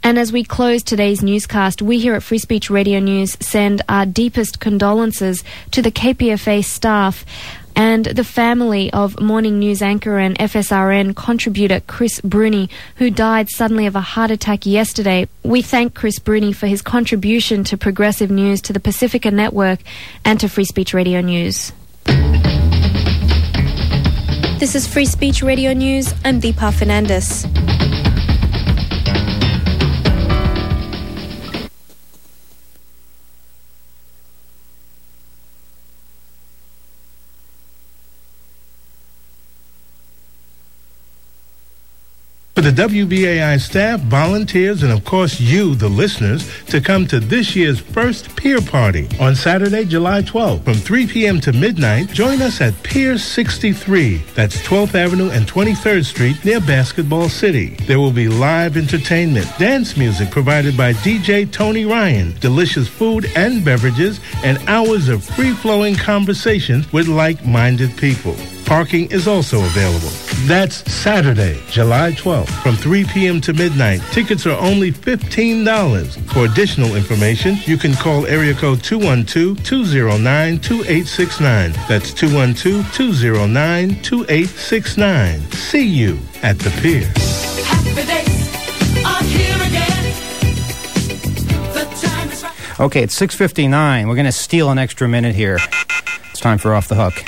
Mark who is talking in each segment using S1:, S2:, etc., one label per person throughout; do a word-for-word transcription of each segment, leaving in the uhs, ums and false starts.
S1: And as we close today's newscast, we here at Free Speech Radio News send our deepest condolences to the K P F A staff and the family of morning news anchor and F S R N contributor Chris Bruni, who died suddenly of a heart attack yesterday. We thank Chris Bruni for his contribution to progressive news, to the Pacifica Network, and to Free Speech Radio News. This is Free Speech Radio News. I'm Deepa Fernandez.
S2: For the W B A I staff, volunteers, and of course you, the listeners, to come to this year's first Pier Party on Saturday, July twelfth. From three p.m. to midnight, join us at Pier sixty-three. That's twelfth Avenue and twenty-third Street near Basketball City. There will be live entertainment, dance music provided by D J Tony Ryan, delicious food and beverages, and hours of free-flowing conversations with like-minded people. Parking is also available. That's Saturday, July twelfth, from three p.m. to midnight. Tickets are only fifteen dollars. For additional information, you can call area code two one two, two zero nine, two eight six nine. That's two one two, two zero nine, two eight six nine. See you at the pier.
S3: Happy days are here again. The time is right.
S4: Okay, it's six fifty-nine. We're going to steal an extra minute here. It's time for Off the Hook.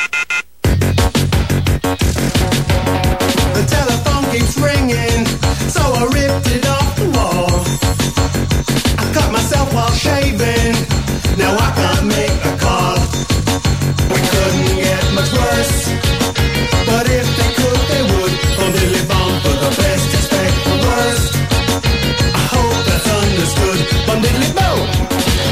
S5: The telephone keeps ringing, so I ripped it off the wall. I cut myself while shaving, now I can't make a call. We couldn't get much worse, but if they could, they would. Bum diddly bum for the best, expect the worst. I hope that's understood. Bum diddly bum.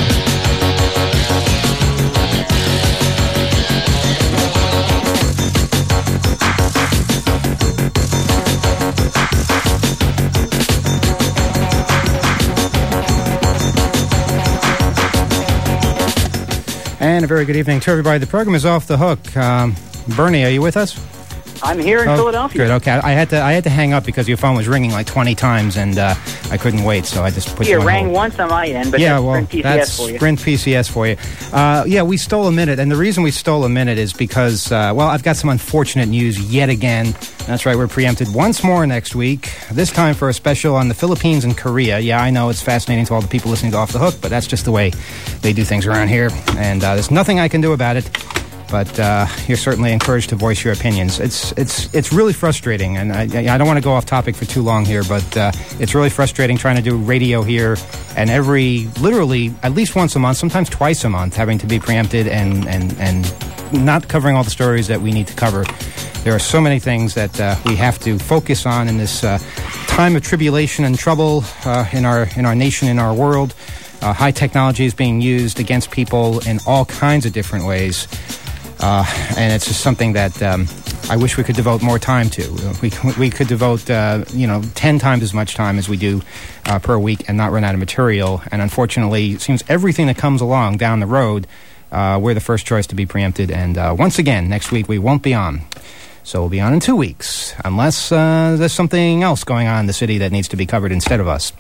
S4: And a very good evening to everybody. The program is Off the Hook. Um, Bernie, are you with us?
S6: I'm here in
S4: oh,
S6: Philadelphia.
S4: Good. Okay, I had to I had to hang up because your phone was ringing like twenty times, and uh, I couldn't wait, so I just put
S6: Yeah,
S4: you on
S6: rang
S4: hold.
S6: once on my end, but
S4: yeah,
S6: that's
S4: well,
S6: Sprint P C S
S4: that's
S6: for you.
S4: Sprint P C S for you. Uh, yeah, we stole a minute, and the reason we stole a minute is because, uh, well, I've got some unfortunate news yet again. That's right, we're preempted once more next week, this time for a special on the Philippines and Korea. Yeah, I know it's fascinating to all the people listening to Off the Hook, but that's just the way they do things around here, and uh, there's nothing I can do about it. But uh, you're certainly encouraged to voice your opinions. It's it's it's really frustrating, and I, I don't want to go off topic for too long here, but uh, it's really frustrating trying to do radio here, and every, literally, at least once a month, sometimes twice a month, having to be preempted and, and, and not covering all the stories that we need to cover. There are so many things that uh, we have to focus on in this uh, time of tribulation and trouble uh, in our in our nation, in our world. Uh, high technology is being used against people in all kinds of different ways. Uh, and it's just something that um, I wish we could devote more time to. We we could devote, uh, you know, ten times as much time as we do uh, per week and not run out of material. And unfortunately, it seems everything that comes along down the road, uh, we're the first choice to be preempted. And uh, once again, next week we won't be on. So we'll be on in two weeks, unless uh, there's something else going on in the city that needs to be covered instead of us.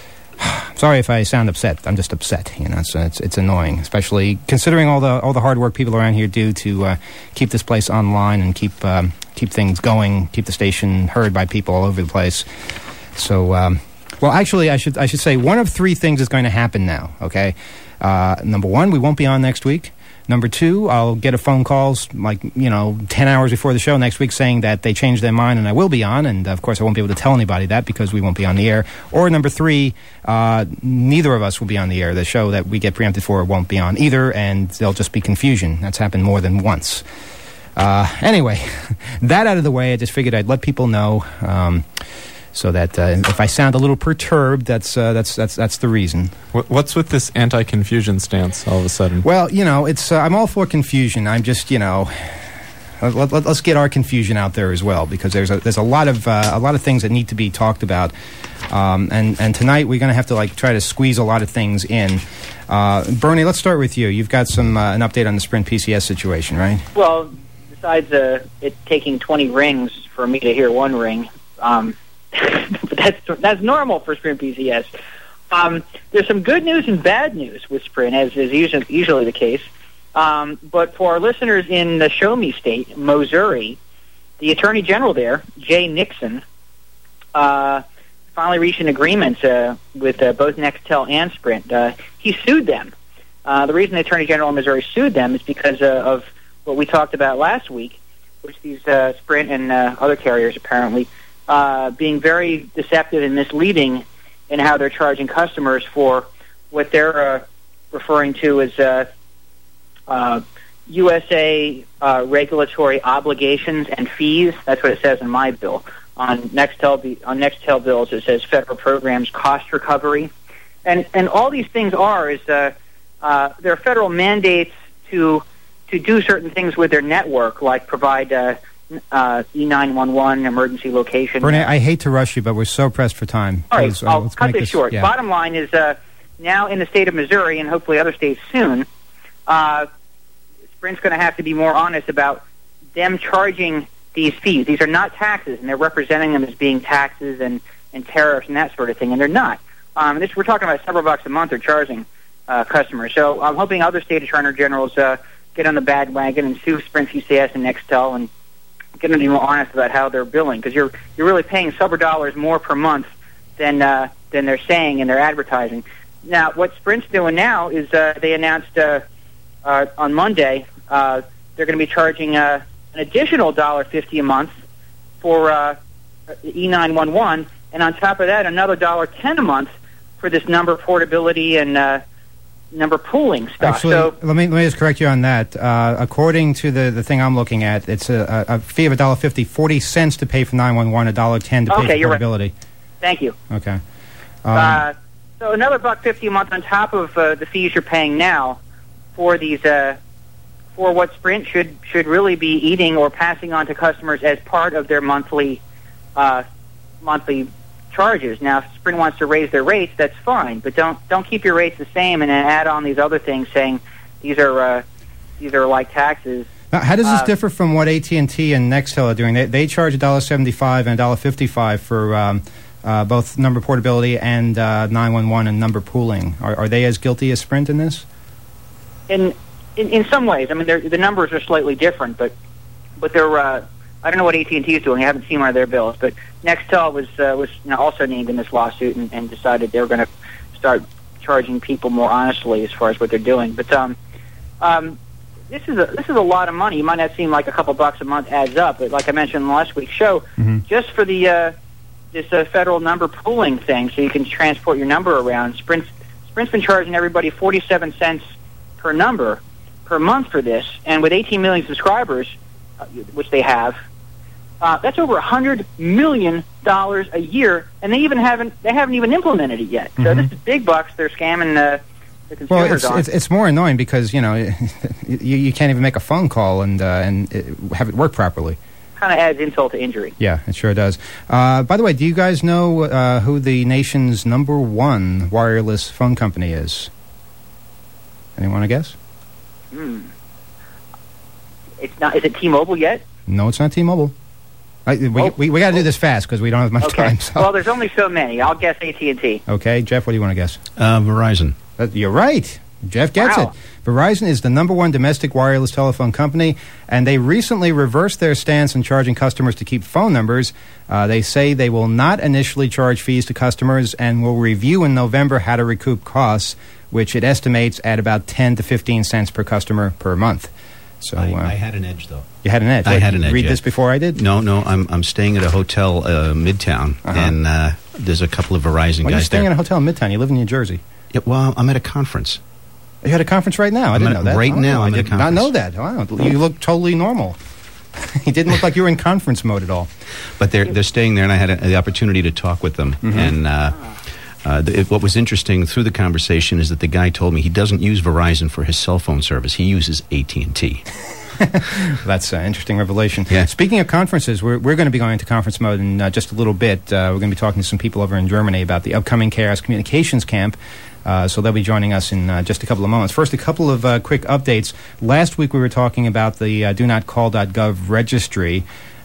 S4: Sorry if I sound upset. I'm just upset. You know, it's it's, it's annoying, especially considering all the all the hard work people around here do to uh, keep this place online and keep um, keep things going, keep the station heard by people all over the place. So, um, well, actually, I should I should say one of three things is going to happen now. Okay, uh, number one, we won't be on next week. Number two, I'll get a phone calls like, you know, ten hours before the show next week saying that they changed their mind and I will be on. And, of course, I won't be able to tell anybody that because we won't be on the air. Or number three, uh, neither of us will be on the air. The show that we get preempted for won't be on either, and there'll just be confusion. That's happened more than once. Uh, anyway, that out of the way, I just figured I'd let people know. Um, So that uh, if I sound a little perturbed, that's uh, that's that's that's the reason.
S7: What's with this anti-confusion stance all of a sudden?
S4: Well, you know, it's uh, I'm all for confusion. I'm just, you know, let, let, let's get our confusion out there as well, because there's a, there's a lot of uh, a lot of things that need to be talked about, um, and and tonight we're going to have to like try to squeeze a lot of things in. Uh, Bernie, let's start with you. You've got some uh, an update on the Sprint P C S situation, right?
S6: Well, besides uh, it taking twenty rings for me to hear one ring. Um, that's that's normal for Sprint B C S. Um, there's some good news and bad news with Sprint, as is usually, usually the case. Um, but for our listeners in the Show Me State, Missouri, the Attorney General there, Jay Nixon, uh, finally reached an agreement uh, with uh, both Nextel and Sprint. Uh, he sued them. Uh, the reason the Attorney General in Missouri sued them is because uh, of what we talked about last week, which these uh, Sprint and uh, other carriers apparently uh, being very deceptive and misleading in how they're charging customers for what they're uh, referring to as uh, uh, U S A uh, regulatory obligations and fees. That's what it says in my bill. On Nextel, on Nextel bills, it says federal programs cost recovery, and and all these things are is uh, uh, there are federal mandates to to do certain things with their network, like provide uh, uh, E nine one one emergency location.
S4: Bernie, I hate to rush you, but we're so pressed for time.
S6: All right,
S4: Please, uh,
S6: I'll
S4: let's
S6: cut
S4: make
S6: this,
S4: this
S6: short.
S4: yeah.
S6: Bottom line is uh, now in the state of Missouri and hopefully other states soon, uh, Sprint's going to have to be more honest about them charging these fees. These are not taxes, and they're representing them as being taxes and, and tariffs and that sort of thing, and they're not. Um, this, we're talking about several bucks a month they're charging uh, customers. So I'm hoping other state attorney generals uh, get on the bandwagon and sue Sprint, C C S, and Nextel and get them to be more honest about how they're billing, because you're you're really paying several dollars more per month than uh, than they're saying in their advertising. Now, what Sprint's doing now is uh, they announced uh, uh, on Monday uh, they're going to be charging uh, an additional one dollar fifty a month for uh, E nine one one, and on top of that, another one dollar ten a month for this number portability and uh, number pooling stuff.
S4: Actually,
S6: so,
S4: let me let me just correct you on that. Uh, according to the, the thing I'm looking at, it's a, a fee of one dollar fifty, forty cents to pay for nine one one, one dollar ten to pay
S6: okay,
S4: for
S6: you're
S4: portability.
S6: Right. Thank you.
S4: Okay. Um,
S6: uh, so another buck fifty a month on top of uh, the fees you're paying now for these uh, for what Sprint should should really be eating or passing on to customers as part of their monthly uh, monthly charges. Now, if Sprint wants to raise their rates, that's fine, but don't don't keep your rates the same and then add on these other things saying these are uh, these are like taxes.
S4: Now, how does this
S6: uh,
S4: differ from what A T and T and Nextel are doing? They they charge one dollar seventy-five and one dollar fifty-five for um, uh, both number portability and uh, nine one one and number pooling. Are, are they as guilty as Sprint in this?
S6: In in, in some ways, I mean, the numbers are slightly different, but but they're. Uh, I don't know what A T and T is doing. I haven't seen one of their bills, but Nextel was uh, was you know, also named in this lawsuit and, and decided they were going to start charging people more honestly as far as what they're doing. But um, um, this is a this is a lot of money. You might not seem like a couple bucks a month adds up, but like I mentioned in last week's show,
S4: mm-hmm.
S6: just for the uh, this uh, federal number pooling thing, so you can transport your number around. Sprint's Sprint's been charging everybody forty-seven cents per number per month for this, and with eighteen million subscribers, uh, which they have. Uh, that's over a hundred million dollars a year, and they even haven't they haven't even implemented it yet. So
S4: mm-hmm.
S6: this is big bucks they're scamming uh, the consumers
S4: well, it's,
S6: on.
S4: It's, it's more annoying because you know you, you can't even make a phone call and uh, and it, have it work properly.
S6: Kind of adds insult to injury.
S4: Yeah, it sure does. Uh, by the way, do you guys know uh, who the nation's number one wireless phone company is? Anyone want to guess?
S6: Hmm. It's not. Is it T-Mobile yet?
S4: No, it's not T-Mobile. I, we
S6: Oh.
S4: we, we got to do this fast because we don't have much
S6: Okay.
S4: time. So.
S6: Well, there's only so many. I'll guess A T and T.
S4: Okay, Jeff, what do you want to guess?
S8: Uh, Verizon.
S4: Uh, you're right. Jeff gets
S6: Wow.
S4: it. Verizon is the number one domestic wireless telephone company, and they recently reversed their stance on charging customers to keep phone numbers. Uh, they say they will not initially charge fees to customers and will review in November how to recoup costs, which it estimates at about ten to fifteen cents per customer per month. So
S8: I,
S4: uh,
S8: I had an edge, though.
S4: you had an edge.
S8: I
S4: What,
S8: had an edge.
S4: Read
S8: yeah.
S4: this before I did?
S8: No, no. I'm I'm staying at a hotel, uh, Midtown,
S4: Uh-huh.
S8: and uh, there's a couple of Verizon
S4: Well, you're
S8: guys
S4: staying
S8: there.
S4: in a hotel in Midtown. You live in New Jersey.
S8: Yeah, well, I'm at a conference.
S4: You had a conference right now. I
S8: I'm
S4: didn't
S8: at-
S4: know that.
S8: right
S4: Oh,
S8: now,
S4: I
S8: I'm at a
S4: did not
S8: conference.
S4: know that. Wow. You look totally normal. You didn't look like you were in conference mode at all.
S8: But they're they're staying there, and I had a, the opportunity to talk with them.
S4: Mm-hmm.
S8: And uh, uh, the, it, what was interesting through the conversation is that the guy told me he doesn't use Verizon for his cell phone service. He uses A T and T.
S4: That's an interesting revelation.
S8: Yeah.
S4: Speaking of conferences, we're, we're going to be going into conference mode in uh, just a little bit. Uh, we're going to be talking to some people over in Germany about the upcoming K R S Communications Camp. Uh, so they'll be joining us in uh, just a couple of moments. First, a couple of uh, quick updates. Last week we were talking about the uh, do not call dot gov registry.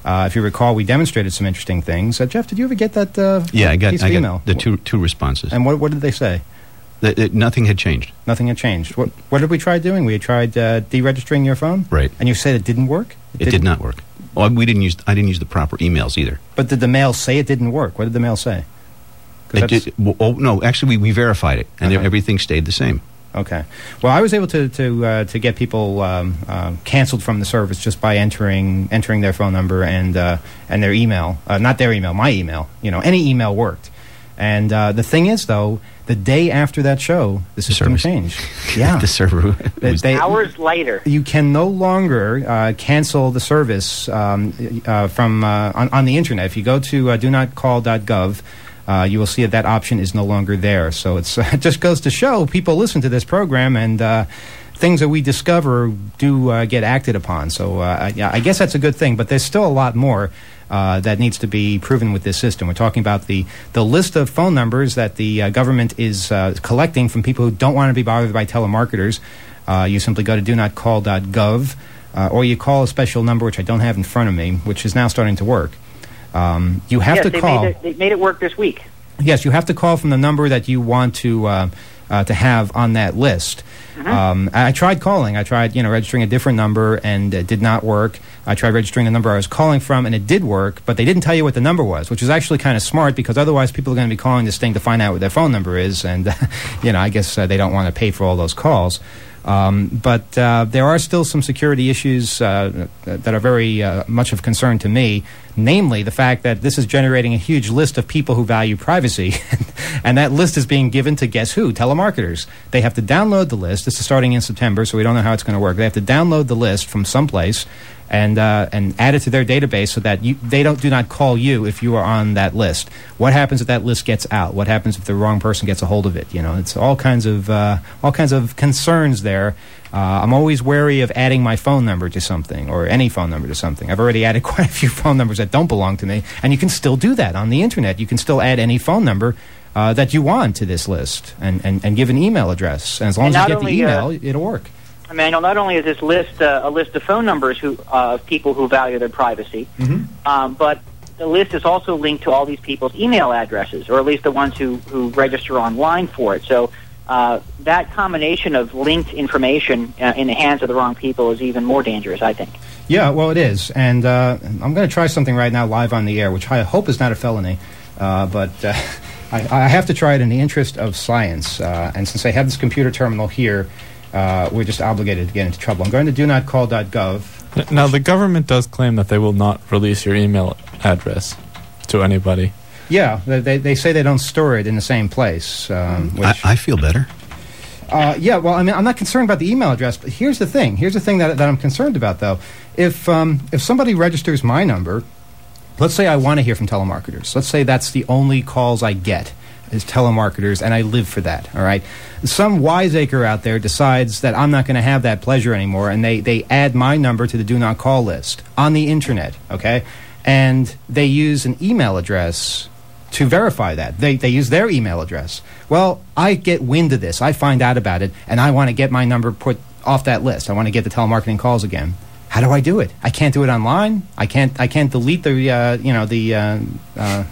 S4: Uh, if you recall, we demonstrated some interesting things. Uh, Jeff, did you ever get that uh,
S8: Yeah, I got,
S4: piece of
S8: I
S4: email?
S8: got the two two responses.
S4: And what, what did they say?
S8: That, that nothing had changed.
S4: Nothing had changed. What, what did we try doing? We tried uh, deregistering your phone?
S8: Right.
S4: And you said it didn't work?
S8: It did not work. Well, we didn't use. I didn't use the proper emails either.
S4: But did the mail say it didn't work? What did the mail say? 'Cause
S8: It
S4: that's-
S8: did, well, oh, no, actually, we, we verified it, and
S4: Uh-huh.
S8: everything stayed the same.
S4: Okay. Well, I was able to to uh, to get people um, uh, canceled from the service just by entering entering their phone number and uh, and their email. Uh, not their email, my email. You know, any email worked. And uh, the thing is, though, the day after that show, the system
S8: service.
S4: changed. Yeah.
S8: The server
S4: They-
S8: was
S4: they-
S6: Hours later.
S4: You can no longer uh, cancel the service um, uh, from uh, on, on the internet. If you go to uh, do not call dot gov, uh, you will see that that option is no longer there. So it's, it just goes to show people listen to this program, and uh, things that we discover do uh, get acted upon. So uh, I, I guess that's a good thing, but there's still a lot more uh, that needs to be proven with this system. We're talking about the, the list of phone numbers that the uh, government is uh, collecting from people who don't want to be bothered by telemarketers. Uh, you simply go to do not call dot gov, uh, or you call a special number, which I don't have in front of me, which is now starting to work. Um, you have
S6: yes,
S4: to
S6: they
S4: call.
S6: Made it, they made it work this week.
S4: Yes, you have to call from the number that you want to uh, uh, to have on that list.
S6: Mm-hmm.
S4: Um, I, I tried calling. I tried, you know, registering a different number, and it did not work. I tried registering the number I was calling from, and it did work, but they didn't tell you what the number was, which is actually kind of smart, because otherwise people are going to be calling this thing to find out what their phone number is, and you know, I guess uh, they don't want to pay for all those calls. Um, but uh, there are still some security issues uh, that are very uh, much of concern to me, namely the fact that this is generating a huge list of people who value privacy, and that list is being given to guess who? Telemarketers. They have to download the list. This is starting in September, so we don't know how it's going to work. They have to download the list from someplace and uh, and add it to their database so that you, they don't do not call you if you are on that list. What happens if that list gets out? What happens if the wrong person gets a hold of it? You know, it's all kinds of uh, all kinds of concerns there. Uh, I'm always wary of adding my phone number to something, or any phone number to something. I've already added quite a few phone numbers that don't belong to me, and you can still do that on the internet. You can still add any phone number uh, that you want to this list, and, and, and give an email address. And as long
S6: And
S4: as you
S6: not
S4: get
S6: only,
S4: the email,
S6: uh,
S4: it'll work.
S6: Emmanuel, not only is this list uh, a list of phone numbers who uh, of people who value their privacy,
S4: Mm-hmm.
S6: um, but the list is also linked to all these people's email addresses, or at least the ones who, who register online for it. So uh, that combination of linked information uh, in the hands of the wrong people is even more dangerous, I think.
S4: Yeah, well, it is. And uh, I'm going to try something right now live on the air, which I hope is not a felony. Uh, but uh, I, I have to try it in the interest of science. Uh, and since I have this computer terminal here, uh, we're just obligated to get into trouble. I'm going to do not call dot gov.
S7: Now, the government does claim that they will not release your email address to anybody.
S4: Yeah, they, they say they don't store it in the same place. Um, which,
S8: I, I feel better.
S4: Uh, yeah, well, I mean, I'm not concerned about the email address, but here's the thing. Here's the thing that, that I'm concerned about, though. If um, if somebody registers my number, let's say I want to hear from telemarketers. Let's say that's the only calls I get is telemarketers, and I live for that, all right? Some wiseacre out there decides that I'm not going to have that pleasure anymore, and they, they add my number to the do not call list on the internet, okay? And they use an email address to verify that. They, they use their email address. Well, I get wind of this. I find out about it, and I want to get my number put off that list. I want to get the telemarketing calls again. How do I do it? I can't do it online. I can't. I can't delete the uh, you know the uh, uh,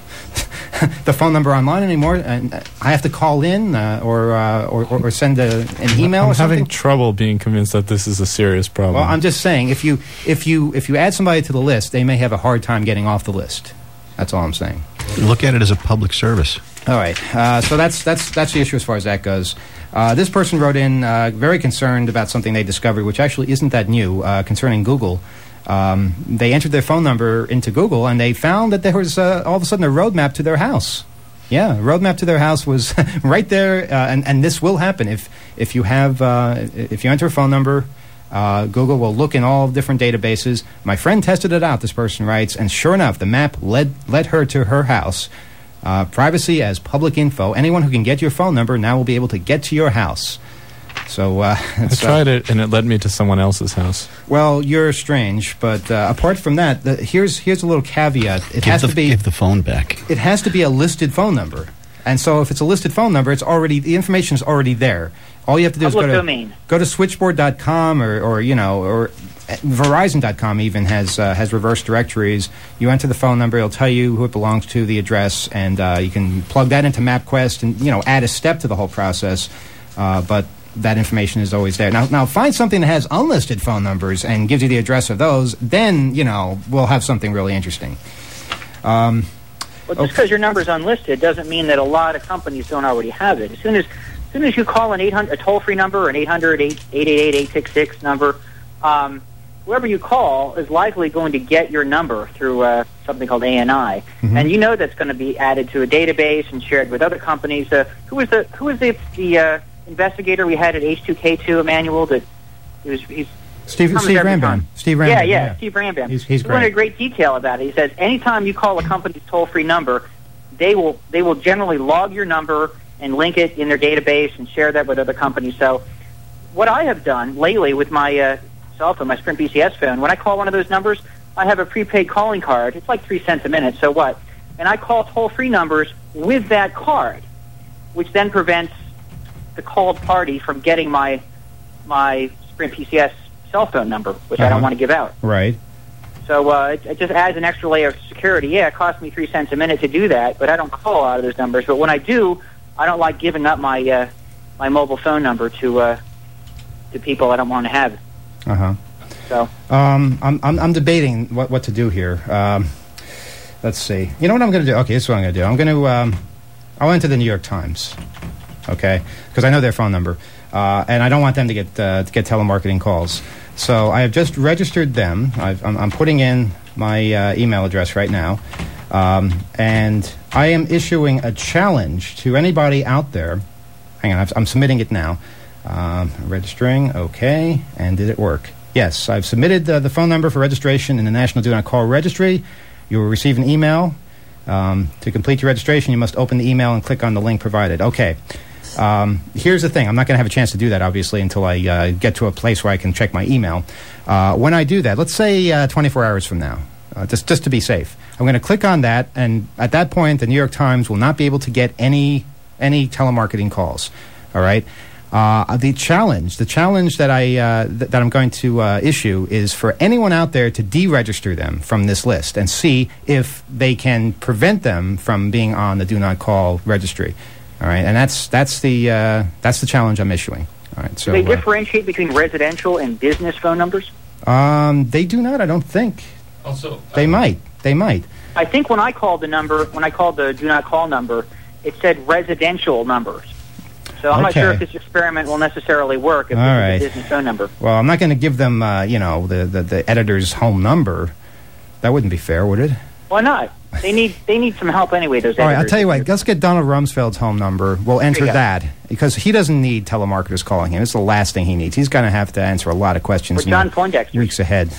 S4: the phone number online anymore. And I have to call in uh, or, uh, or or send a, an email.
S7: I'm
S4: or something.
S7: having trouble being convinced that this is a serious problem.
S4: Well, I'm just saying, if you if you if you add somebody to the list, they may have a hard time getting off the list. That's all I'm saying.
S8: Look at it as a public service.
S4: All right. Uh, so that's that's that's the issue as far as that goes. Uh, this person wrote in uh, very concerned about something they discovered, which actually isn't that new, uh, concerning Google. Um, they entered their phone number into Google, and they found that there was uh, all of a sudden a roadmap to their house. Yeah, a roadmap to their house was right there, uh, and, and this will happen if if you have uh, if you enter a phone number. Uh, Google will look in all different databases. My friend tested it out, this person writes, and sure enough, the map led led her to her house. Uh, privacy as public info. Anyone who can get your phone number now will be able to get to your house. So uh,
S7: I tried it, and it led me to someone else's house.
S4: Well, you're strange, but uh, apart from that, the, here's here's a little caveat. It
S8: Give
S4: has
S8: the,
S4: to be
S8: give the phone back.
S4: it has to be a listed phone number, and so if it's a listed phone number, it's already the information is already there. All you have to do
S6: Public
S4: is go to
S6: domain.
S4: go to switchboard dot com or or you know or Verizon dot com even has uh, has reverse directories. You enter the phone number, it'll tell you who it belongs to, the address, and uh, you can plug that into MapQuest and, you know, add a step to the whole process. Uh, but that information is always there. Now, now find something that has unlisted phone numbers and gives you the address of those. Then, you know, we'll have something really interesting. Um,
S6: well, just because okay. your number is unlisted doesn't mean that a lot of companies don't already have it. As soon as, as soon as you call an eight hundred, a toll-free number, an eight hundred, eight eight eight, eight six six number, um, whoever you call is likely going to get your number through uh, something called A N I, mm-hmm. and you know that's going to be added to a database and shared with other companies. Uh, who was the who was the the uh, investigator we had at H two K two, Emmanuel? That he was he's
S4: Steve Steve Rambam. Steve Rambam.
S6: Yeah, yeah,
S4: yeah,
S6: Steve Rambam.
S4: He's, he's
S6: he
S4: great.
S6: went into great detail about it. He says anytime you call a company's toll-free number, they will they will generally log your number and link it in their database and share that with other companies. So, what I have done lately with my uh, cell phone, my Sprint B C S phone, when I call one of those numbers, I have a prepaid calling card. It's like three cents a minute, so what? And I call toll-free numbers with that card, which then prevents the called party from getting my my Sprint P C S cell phone number, which uh-huh. I don't want to give out.
S4: Right.
S6: So uh, it, it just adds an extra layer of security. Yeah, it costs me three cents a minute to do that, but I don't call out of those numbers. But when I do, I don't like giving up my uh, my mobile phone number to uh, to people I don't want to have.
S4: Uh huh.
S6: So
S4: um, I'm, I'm I'm debating what what to do here. Um, let's see. You know what I'm going to do? Okay, this is what I'm going to do. I'm going to um, I'll enter the New York Times. Okay, because I know their phone number, uh, and I don't want them to get uh, to get telemarketing calls. So I have just registered them. I've, I'm, I'm putting in my uh, email address right now, um, and I am issuing a challenge to anybody out there. Hang on, I've, I'm submitting it now. Um, registering, okay, and did it work? Yes, I've submitted uh, the phone number for registration in the National Do Not Call Registry. You will receive an email. Um, to complete your registration, you must open the email and click on the link provided. Okay. Um, here's the thing. I'm not going to have a chance to do that, obviously, until I uh, get to a place where I can check my email. Uh, when I do that, let's say uh, twenty-four hours from now, uh, just, just to be safe, I'm going to click on that, and at that point, the New York Times will not be able to get any any telemarketing calls. All right? Uh, the challenge, the challenge that, I, uh, th- that I'm going to uh, issue is for anyone out there to deregister them from this list and see if they can prevent them from being on the Do Not Call registry. All right, and that's that's the uh, that's the challenge I'm issuing. All right, so
S6: do they
S4: uh,
S6: differentiate between residential and business phone numbers?
S4: Um, they do not. I don't think.
S7: Also,
S4: they
S7: um,
S4: might. They might.
S6: I think when I called the number, when I called the Do Not Call number, it said residential numbers. So I'm
S4: okay.
S6: not sure if this experiment will necessarily work if
S4: All
S6: it's
S4: right.
S6: a business phone number.
S4: Well, I'm not going to give them, uh, you know, the, the the editor's home number. That wouldn't be fair, would it?
S6: Why not? They need they need some help anyway. Those
S4: All right, I'll
S6: editors.
S4: tell you what. Let's get Donald Rumsfeld's home number. We'll enter
S6: go.
S4: that because he doesn't need telemarketers calling him. It's the last thing he needs. He's going to have to answer a lot of questions
S6: Or
S4: in
S6: John
S4: the
S6: Poindexter.
S4: weeks ahead.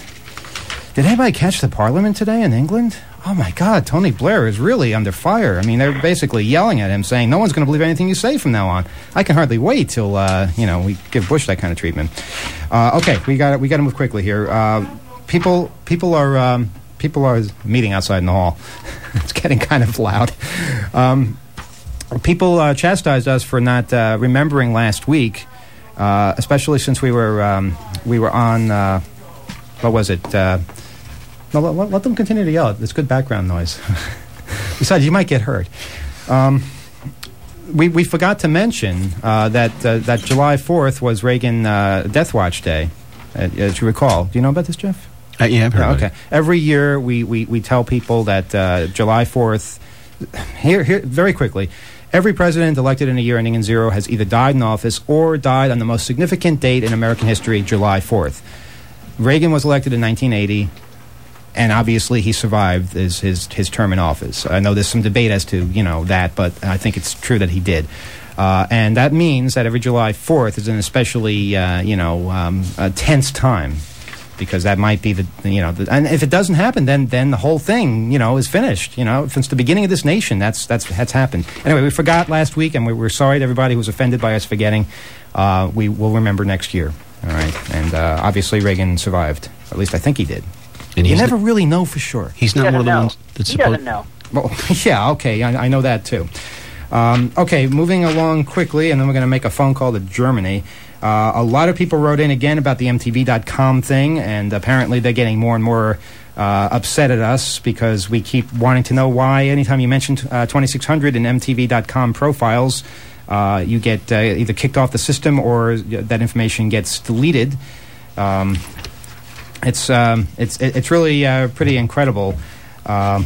S4: Did anybody catch the Parliament today in England? Oh my God, Tony Blair is really under fire. I mean, they're basically yelling at him, saying, "No one's going to believe anything you say from now on." I can hardly wait till uh, you know we give Bush that kind of treatment. Uh, okay, we got we got to move quickly here. Uh, people people are. Um, People are meeting outside in the hall. It's getting kind of loud. Um, people uh, chastised us for not uh, remembering last week, uh, especially since we were um, we were on. Uh, what was it? Uh, no, let, let them continue to yell. It's good background noise. Besides, you might get hurt. Um, we we forgot to mention uh, that uh, that July fourth was Reagan uh, Death Watch Day, uh, as you recall. Do you know about this, Jeff?
S8: Uh, yeah, I've heard
S4: Yeah,
S8: about
S4: okay.
S8: it.
S4: Every year we, we, we tell people that uh, July fourth, here, here, very quickly, every president elected in a year ending in zero has either died in office or died on the most significant date in American history, July fourth. Reagan was elected in nineteen eighty, and obviously he survived his, his, his term in office. I know there's some debate as to, you know, that, but I think it's true that he did. Uh, and that means that every July fourth is an especially, uh, you know, um, a tense time. Because that might be the, you know, the, and if it doesn't happen, then then the whole thing, you know, is finished. You know, since the beginning of this nation, that's that's that's happened. Anyway, we forgot last week, and we, we're sorry to everybody who was offended by us forgetting. Uh, we will remember next year. All right, and uh, obviously Reagan survived. At least I think he did.
S8: And
S4: you
S8: he's
S4: never
S8: the-
S4: really know for sure.
S8: He's
S6: He
S8: not one of
S6: doesn't
S8: the
S6: know.
S8: ones that's
S6: He
S8: supposed.
S6: doesn't know.
S4: Well, yeah, okay, I, I know that too. Um, okay, moving along quickly, and then we're going to make a phone call to Germany. Uh, a lot of people wrote in again about the M T V dot com thing, and apparently they're getting more and more uh, upset at us because we keep wanting to know why anytime you mention uh, twenty-six hundred in M T V dot com profiles, uh, you get uh, either kicked off the system or that information gets deleted. Um, it's, um, it's, it's really uh, pretty incredible. Um,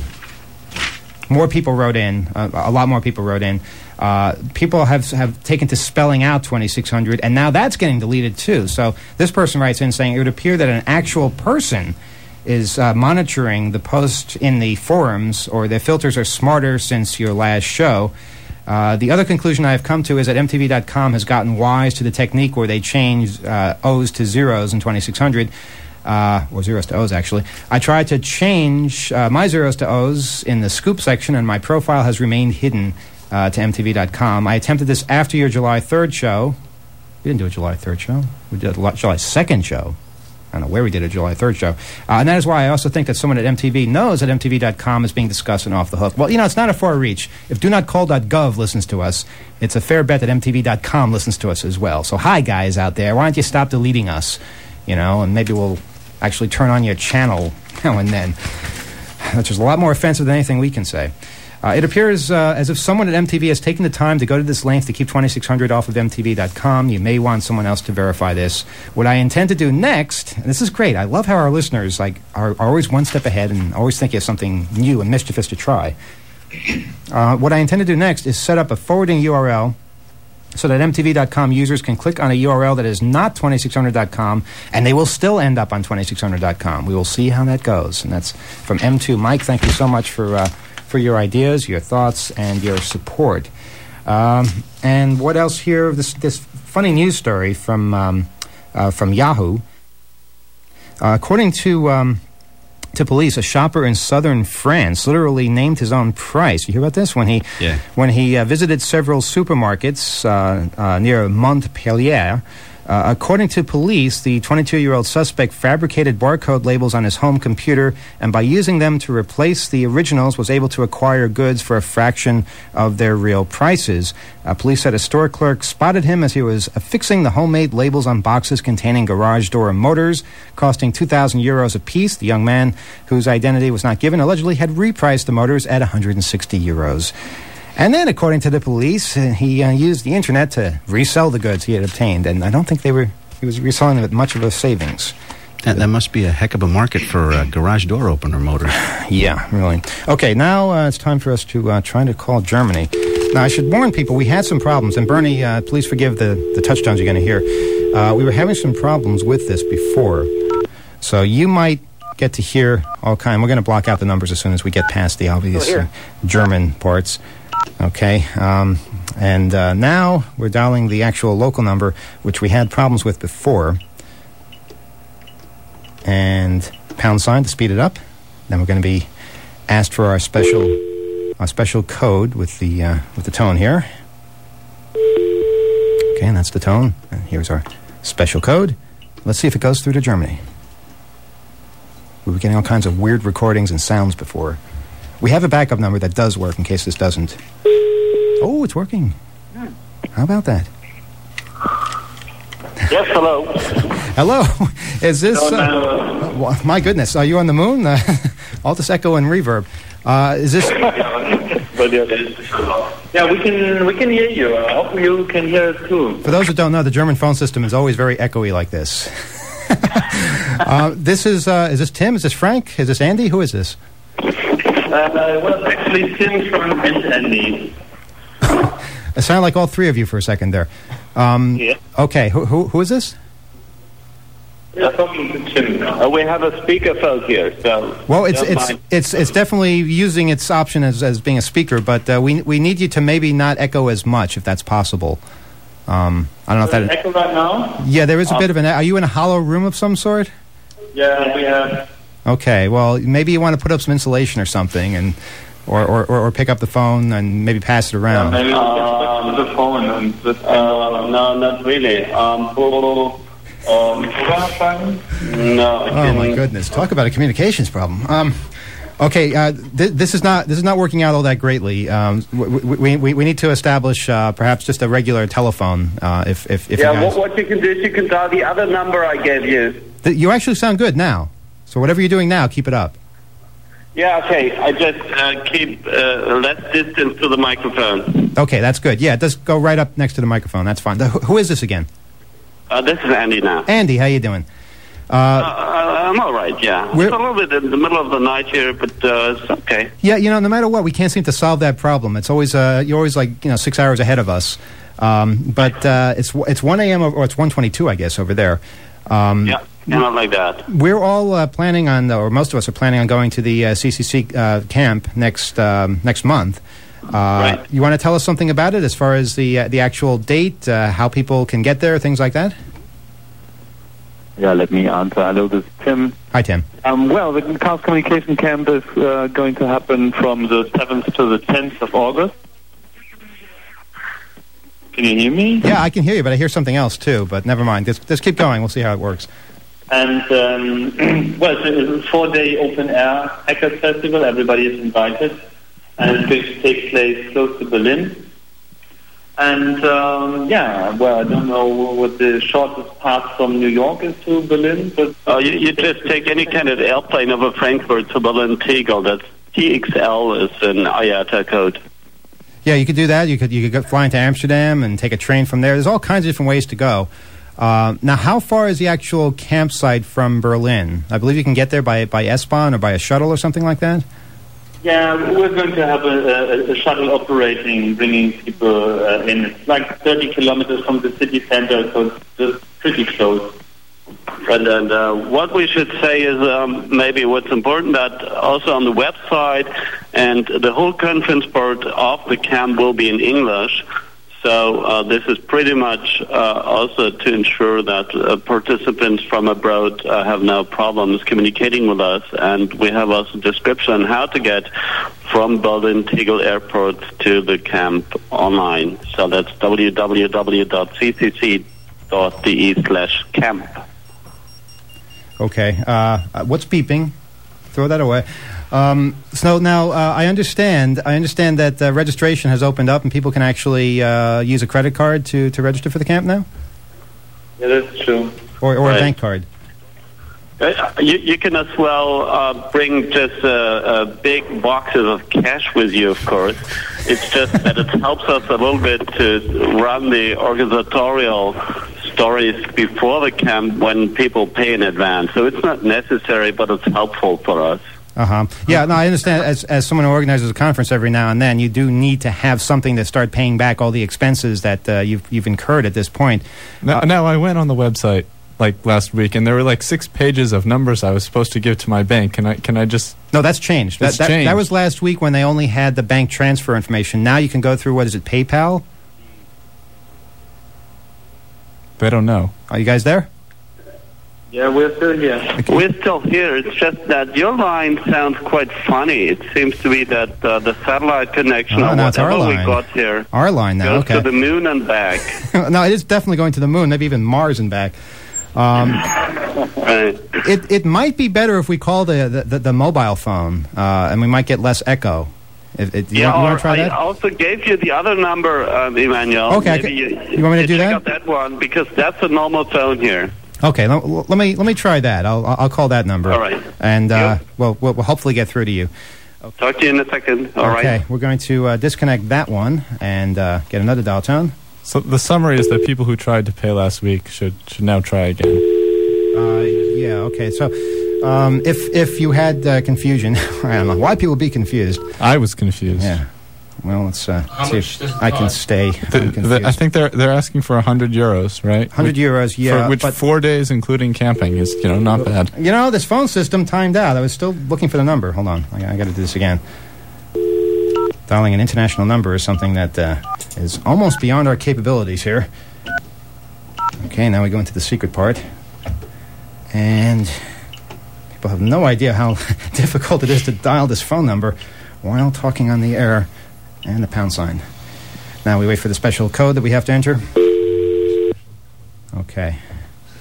S4: more people wrote in, uh, a lot more people wrote in. Uh, people have have taken to spelling out twenty-six hundred, and now that's getting deleted too. So this person writes in saying it would appear that an actual person is uh, monitoring the post in the forums, or their filters are smarter since your last show. Uh, the other conclusion I have come to is that M T V dot com has gotten wise to the technique where they change uh, O's to zeros in twenty-six hundred. Uh, or zeros to O's, actually. I tried to change uh, my zeros to O's in the scoop section, and my profile has remained hidden uh, to M T V dot com. I attempted this after your July third show. We didn't do a July third show. We did a July second show. I don't know where we did a July third show. Uh, and that is why I also think that someone at M T V knows that M T V dot com is being discussed and off the hook. Well, you know, it's not a far reach. If do not call dot gov listens to us, it's a fair bet that M T V dot com listens to us as well. So hi, guys out there. Why don't you stop deleting us? You know, and maybe we'll actually turn on your channel now and then, which is a lot more offensive than anything we can say. Uh, it appears uh, as if someone at M T V has taken the time to go to this length to keep twenty-six hundred off of M T V dot com. You may want someone else to verify this. What I intend to do next, and this is great, I love how our listeners like are, are always one step ahead and always think of something new and mischievous to try. Uh, what I intend to do next is set up a forwarding U R L so that M T V dot com users can click on a U R L that is not twenty-six hundred dot com, and they will still end up on twenty-six hundred dot com. We will see how that goes. And that's from M two. Mike, thank you so much for uh, for your ideas, your thoughts, and your support. Um, and what else here? This this funny news story from um, uh, from Yahoo. Uh, according to um, to police, a shopper in southern France literally named his own price. You hear about this? When he
S8: yeah.
S4: when he uh, visited several supermarkets uh, uh, near Montpellier. Uh, according to police, the twenty-two-year-old suspect fabricated barcode labels on his home computer, and by using them to replace the originals, was able to acquire goods for a fraction of their real prices. Uh, police said a store clerk spotted him as he was affixing the homemade labels on boxes containing garage door motors, costing two thousand euros apiece. The young man, whose identity was not given, allegedly had repriced the motors at one hundred sixty euros. And then, according to the police, uh, he uh, used the internet to resell the goods he had obtained, and I don't think they were he was reselling them at much of a savings.
S8: That, that must be a heck of a market for uh, garage door opener motors.
S4: Yeah, really. Okay, now uh, it's time for us to uh, try to call Germany. Now, I should warn people, we had some problems, and Bernie, uh, please forgive the, the touchstones you're going to hear. Uh, we were having some problems with this before, so you might get to hear all kind. We're going to block out the numbers as soon as we get past the obvious uh, German parts. Okay, um, and uh, now we're dialing the actual local number, which we had problems with before. And pound sign to speed it up. Then we're going to be asked for our special, our special code with the uh, with the tone here. Okay, and that's the tone. And here's our special code. Let's see if it goes through to Germany. We were getting all kinds of weird recordings and sounds before. We have a backup number that does work in case this doesn't. Oh, it's working. How about that?
S9: Yes, hello.
S4: Hello. Is this... Uh, well, my goodness, are you on the moon? Uh, all this echo and reverb. Uh, is this...
S9: Yeah, we can we can hear you. I hope you can hear us too.
S4: For those who don't know, the German phone system is always very echoey like this. uh, this is... Uh, is this Tim? Is this Frank? Is this Andy? Who is this?
S9: Uh, well, actually, Tim from Andy.
S4: It sounded like all three of you for a second there. Um,
S9: yeah.
S4: Okay, who, who who is this?
S9: I'm talking to Tim. Uh, we have a speakerphone here, so.
S4: Well, it's
S9: don't
S4: it's
S9: mind.
S4: it's it's definitely using its option as as being a speaker, but uh, we we need you to maybe not echo as much if that's possible. Um, I don't know if
S9: There's
S4: that.
S9: an echo right now?
S4: Yeah, there is a
S9: Um,
S4: bit of an. Are you in a hollow room of some sort?
S9: Yeah, we have.
S4: Okay, well, maybe you want to put up some insulation or something, and or or, or, or pick up the phone and maybe pass it around.
S9: Maybe we can switch to the phone and just. Uh, no, not really. Um, um, no.
S4: Oh my goodness! Talk about a communications problem. Um, Okay, uh, th- this is not this is not working out all that greatly. Um, we, we, we, we need to establish uh, perhaps just a regular telephone. Uh, if if, if
S9: Yeah,
S4: you, guys,
S9: what, what you can do is you can dial the other number I gave you.
S4: Th- you actually sound good now. So whatever you're doing now, keep it up.
S9: Yeah, okay. I just uh, keep uh, less distance to the microphone.
S4: Okay, that's good. Yeah, just go right up next to the microphone. That's fine. The, who is this again?
S9: Uh, this is Andy now.
S4: Andy, how you doing? Uh,
S9: Uh, I'm all right, yeah. It's
S4: We're-
S9: a little bit in the middle of the night here, but uh, it's okay.
S4: yeah, you know, no matter what, we can't seem to solve that problem. It's always uh, you're always like you know six hours ahead of us. Um, but uh, it's it's one a.m. or it's one twenty-two, I guess, over there. Um,
S9: Yeah, not like that.
S4: We're all uh, planning on, or most of us are planning on going to the uh, C C C uh, camp next um, next month. Uh,
S9: Right.
S4: You want to tell us something about it, as far as the uh, the actual date, uh, how people can get there, things like that?
S10: Yeah, let me answer. Hello, this is Tim.
S4: Hi, Tim.
S10: Um, well, the Chaos Communication Camp is uh, going to happen from the seventh to the tenth of August. Can you hear me?
S4: Yeah, I can hear you, but I hear something else too. But never mind. Just, just keep going. We'll see how it works.
S10: And, um, well, it's a four-day open-air Hackers Festival. Everybody is invited. And it's going to take place close to Berlin. And, um, yeah, well, I don't know what the shortest path from New York is to Berlin, but...
S9: Uh, you, you just take any kind of airplane over Frankfurt to Berlin-Tegel. That's T X L is an I A T A code.
S4: Yeah, you could do that. You could you could go fly into Amsterdam and take a train from there. There's all kinds of different ways to go. Uh, now, how far is the actual campsite from Berlin? I believe you can get there by by S-Bahn or by a shuttle or something like that.
S10: Yeah, we're going to have a, a, a shuttle operating, bringing people uh, in. It's like thirty kilometers from the city center, so it's just pretty close.
S9: And, and uh, what we should say is um, maybe what's important that also on the website and the whole conference board of the camp will be in English. So uh, this is pretty much uh, also to ensure that uh, participants from abroad uh, have no problems communicating with us. And we have also a description on how to get from Berlin-Tegel Airport to the camp online. So that's w w w dot c c c dot d e slash camp.
S4: Okay. Uh, what's beeping? Throw that away. Um, so now uh, I understand. I understand that uh, registration has opened up and people can actually uh, use a credit card to, to register for the camp now,
S10: Yeah, that's true.
S4: or or
S9: Right.
S4: a bank card.
S9: Uh, you, you can as well uh, bring just uh, uh, big boxes of cash with you, of course. It's just that it helps us a little bit to run the organizatorial stories before the camp when people pay in advance. So it's not necessary, but it's helpful for us.
S4: Uh huh. Yeah. No, I understand. As as someone who organizes a conference every now and then, you do need to have something to start paying back all the expenses that uh, you've you've incurred at this point.
S7: Now, now, I went on the website like last week, and there were like six pages of numbers I was supposed to give to my bank. Can I can I just?
S4: No, that's changed. That,
S7: It's
S4: that,
S7: changed.
S4: that was last week when they only had the bank transfer information. Now you can go through, what is it, PayPal?
S7: They don't know.
S4: Are you guys there?
S10: Yeah, we're still here.
S9: We're still here. It's just that your line sounds quite funny. It seems to be that uh, the satellite connection
S4: Oh,
S9: or
S4: no, it's our
S9: whatever we
S4: line.
S9: got here
S4: Our line now.
S9: goes
S4: Okay.
S9: to the moon and back.
S4: No, it is definitely going to the moon, maybe even Mars and back. Um,
S9: Right.
S4: it it might be better if we call the the, the, the mobile phone, uh, and we might get less echo. If, if, you
S9: Yeah,
S4: want, you want
S9: or
S4: to try
S9: I
S4: that?
S9: also gave you the other number, um, Emmanuel.
S4: Okay, I
S9: Maybe
S4: can-
S9: you,
S4: you want me to do
S9: check
S4: that?
S9: out that one because that's a normal phone here.
S4: Okay, let, let me let me try that. I'll I'll call that number.
S9: All right.
S4: And uh,
S9: Yeah.
S4: well, we'll we'll hopefully get through to you.
S9: Talk to you in a second. All right.
S4: Okay, we're going to uh, disconnect that one and uh, get another dial tone.
S7: So the summary is that people who tried to pay last week should should now try again.
S4: Uh, yeah. Okay. So, um, if if you had uh, confusion, I don't know why people would be confused.
S7: I was confused.
S4: Yeah. Well, let's uh, see if I can stay
S7: The-
S4: unconfused.
S7: the- I think they're they're asking for a hundred euros, right?
S4: one hundred
S7: Which-
S4: euros, yeah,
S7: For which
S4: but-
S7: four days, including camping, is you know not bad.
S4: You know, this phone system timed out. I was still looking for the number. Hold on. I, I got to do this again. Dialing an international number is something that uh, is almost beyond our capabilities here. Okay, now we go into the secret part. And people have no idea how difficult it is to dial this phone number while talking on the air, and the pound sign. Now we wait for the special code that we have to enter. Okay.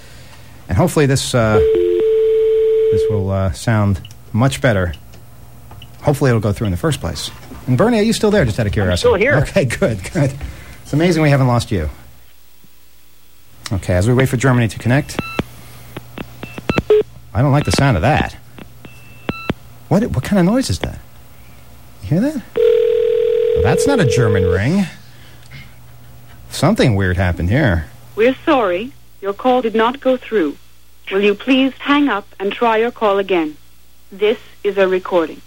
S4: And hopefully this uh, this will uh, sound much better. hopefully it'll go through in the first place. And Bernie, are you still there, just out of curiosity?
S6: still here.
S4: Okay, good, good. It's amazing we haven't lost you. Okay, as we wait for Germany to connect. I don't like the sound of that. What what kind of noise is that? You hear that? Well, that's not a German ring. Something weird happened here.
S11: We're sorry. Your call did not go through. Will you please hang up and try your call again? This is a recording.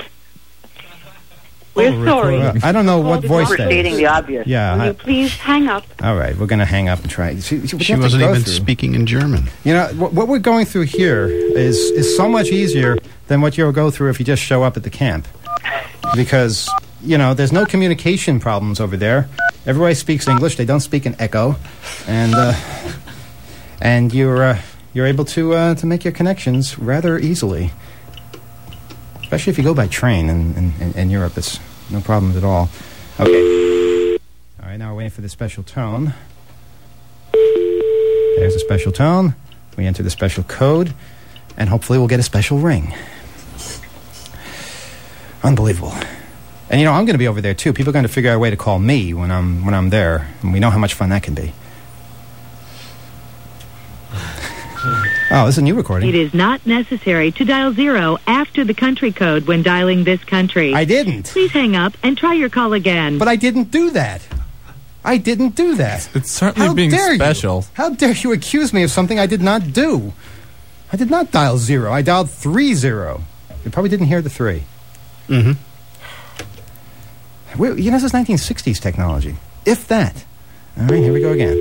S11: We're
S4: Oh,
S11: sorry.
S4: record- I don't know
S11: Your
S4: what
S11: call did
S4: voice
S11: not
S4: that
S11: go
S4: is.
S6: Stating
S11: through.
S6: the obvious.
S4: Yeah.
S11: Will
S4: I-
S11: you please hang up?
S4: all right, we're going to hang up and try. See, see, we
S8: She
S4: have to
S8: wasn't
S4: go
S8: even
S4: through.
S8: speaking in German.
S4: You know, what, what we're going through here is, is so much easier than what you'll go through if you just show up at the camp. Because, you know, there's no communication problems over there. Everybody speaks English. They don't speak in echo. And uh, and you're uh, you're able to uh, to make your connections rather easily. Especially if you go by train in, in, in Europe. It's no problems at all. Okay. All right, now we're waiting for the special tone. There's a special tone. We enter the special code, and hopefully we'll get a special ring. Unbelievable. And you know, I'm going to be over there too. People are going to figure out a way to call me when I'm when I'm there, and we know how much fun that can be. Oh, this is a new recording.
S12: It is not necessary to dial zero after the country code when dialing this country.
S4: I didn't.
S12: Please hang up and try your call again.
S4: But I didn't do that. I didn't do that.
S7: It's certainly
S4: How
S7: being
S4: dare
S7: special.
S4: You? How dare you accuse me of something I did not do? I did not dial zero. I dialed three zero. You probably didn't hear the three.
S8: Mm-hmm.
S4: We, you know, this is nineteen sixties technology. If that. All right, here we go again.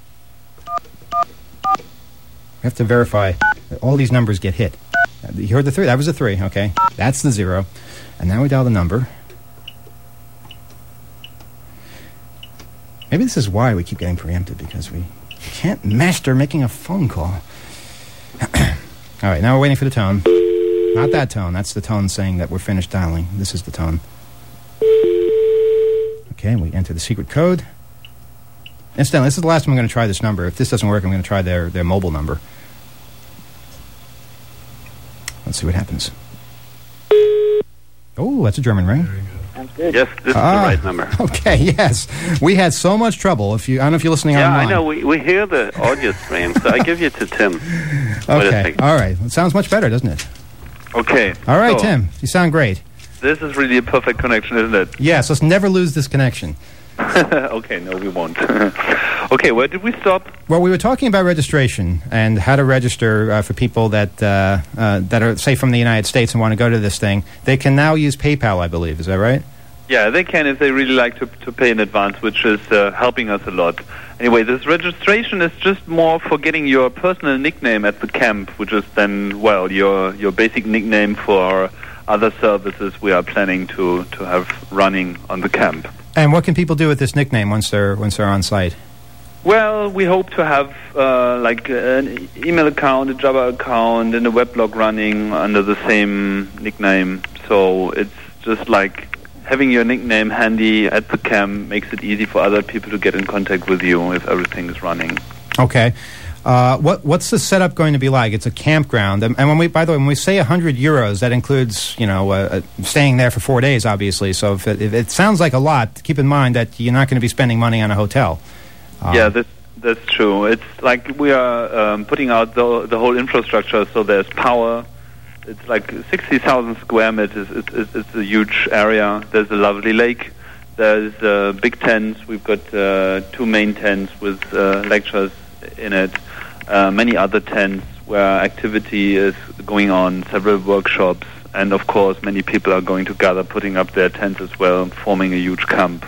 S4: We have to verify that all these numbers get hit. Uh, You heard the three? That was the three, okay. That's the zero. And now we dial the number. Maybe this is why we keep getting preempted, because we can't master making a phone call. All right, now we're waiting for the tone. Not that tone. That's the tone saying that we're finished dialing. This is the tone. Okay, we enter the secret code. Incidentally, this is the last time I'm going to try this number. If this doesn't work, I'm going to try their, their mobile number. Let's see what happens. Oh, that's a German ring.
S9: Yes, this
S4: Ah,
S9: is the right number.
S4: Okay, yes. We had so much trouble. If you, I don't know if you're listening
S9: Yeah,
S4: online.
S9: I know. We, we hear the audio stream, so I give you to Tim. Wait a
S4: Okay,
S9: second.
S4: all right. It sounds much better, doesn't it?
S9: Okay.
S4: All right,
S9: so,
S4: Tim. You sound great.
S9: This is really a perfect connection, isn't it?
S4: Yes, let's never lose this connection.
S9: Okay, no, we won't. Okay, where did we stop?
S4: Well, we were talking about registration and how to register uh, for people that uh, uh, that are, say, from the United States and want to go to this thing. They can now use PayPal, I believe. Is that right?
S9: Yeah, they can if they really like to, to pay in advance, which is uh, helping us a lot. Anyway, this registration is just more for getting your personal nickname at the camp, which is then, well, your your basic nickname for other services we are planning to, to have running on the camp.
S4: And what can people do with this nickname once they're once they're on site?
S9: Well, we hope to have uh, like an email account, a Java account, and a weblog running under the same nickname. So it's just like having your nickname handy at the camp makes it easy for other people to get in contact with you if everything is running.
S4: Okay. Uh, what what's the setup going to be like? It's a campground, and, and when we, by the way, when we say a hundred euros, that includes, you know, uh, uh, staying there for four days, obviously. So if it, if it sounds like a lot, keep in mind that you're not going to be spending money on a hotel. Um,
S9: Yeah, that's that's true. It's like we are um, putting out the the whole infrastructure, so there's power. It's like sixty thousand square meters. It's, it's, it's a huge area. There's a lovely lake. There's uh, big tents. We've got uh, two main tents with uh, lectures in it. Uh, many other tents where activity is going on, several workshops, and of course many people are going to gather, putting up their tents as well, forming a huge camp.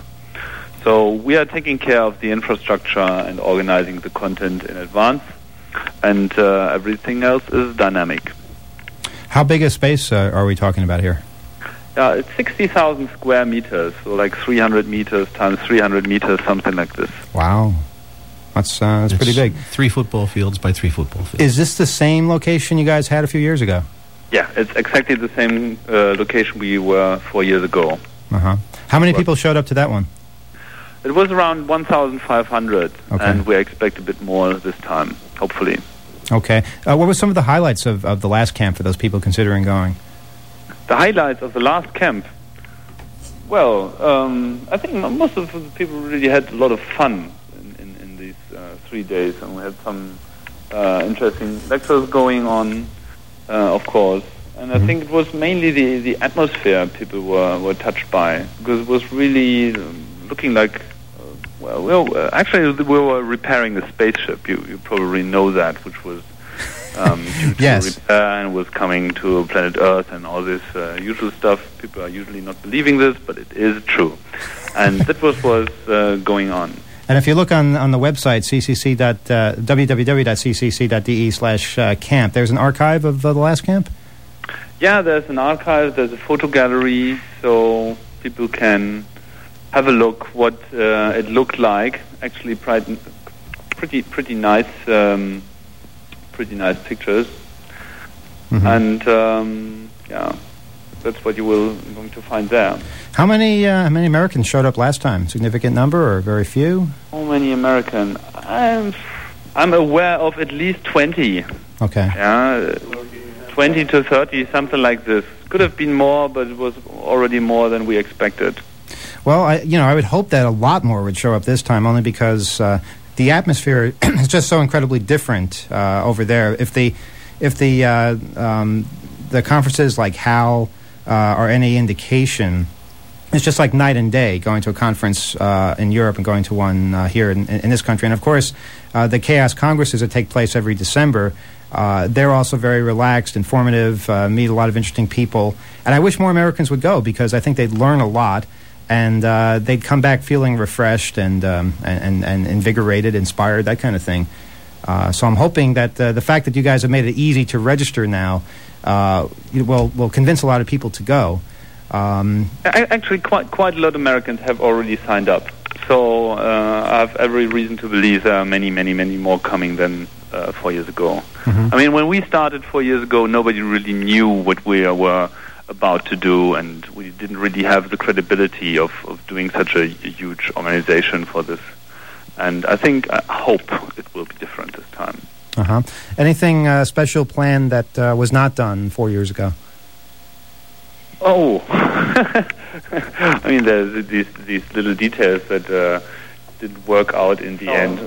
S9: So we are taking care of the infrastructure and organizing the content in advance, and uh, everything else is dynamic.
S4: How big a space uh, are we talking about here?
S9: Yeah, it's sixty thousand square meters, so like three hundred meters times three hundred meters, something like this.
S4: Wow. That's, uh, that's pretty big.
S8: Three football fields by three football fields.
S4: Is this the same location you guys had a few years ago?
S9: Yeah, it's exactly the same uh, location we were four years ago.
S4: Uh-huh. How many
S9: Right.
S4: people showed up to that one?
S9: It was around one thousand five hundred,
S4: Okay.
S9: and we expect a bit more this time, hopefully.
S4: Okay. Uh, what were some of the highlights of, of the last camp for those people considering going?
S13: the highlights of the last camp. Well, um, I think most of the people really had a lot of fun in, in, in these uh, three days, and we had some uh, interesting lectures going on, uh, of course. And I think it was mainly the, the atmosphere people were, were touched by, because it was really looking like, uh, well, well uh, actually we were repairing the spaceship. You, you probably know that, which was um, due to
S4: yes.
S13: repair and was coming to planet Earth and all this uh, usual stuff. People are usually not believing this, but it is true. And that was what was uh, going on.
S4: And if you look on, on the website, c c c dot, uh, w w w dot c c c dot d e slash camp, there's an archive of uh, the last camp?
S13: Yeah, there's an archive, there's a photo gallery, so people can have a look what uh, it looked like. Actually, pretty, pretty, pretty nice, um, pretty nice pictures. Mm-hmm. And um, yeah, that's what you will going to find there.
S4: How many, uh, how many Americans showed up last time? Significant number or very few?
S13: How many American? I'm, I'm aware of at least twenty.
S4: Okay.
S13: Yeah. twenty to thirty, something like this. Could have been more, but it was already more than we expected.
S4: Well, I, you know, I would hope that a lot more would show up this time, only because uh, the atmosphere is just so incredibly different uh, over there. If the, if the, uh, um, the conferences like H A L uh, are any indication, it's just like night and day going to a conference uh, in Europe and going to one uh, here in, in this country. And of course, uh, the Chaos Congresses that take place every December. Uh, they're also very relaxed, informative, uh, meet a lot of interesting people. And I wish more Americans would go, because I think they'd learn a lot, and uh, they'd come back feeling refreshed and, um, and, and invigorated, inspired, that kind of thing. Uh, so I'm hoping that uh, the fact that you guys have made it easy to register now uh, will, will convince a lot of people to go. Um,
S13: Actually, quite, quite a lot of Americans have already signed up. So uh, I have every reason to believe there are many, many, many more coming than Uh, four years ago. Mm-hmm. I mean, when we started four years ago, nobody really knew what we were about to do, and we didn't really have the credibility of, of doing such a huge organization for this. And I think, I hope it will be different this time.
S4: Uh-huh. Anything uh, special planned that uh, was not done four years ago?
S13: Oh, I mean, there's these, these little details that uh, didn't work out in the oh. end.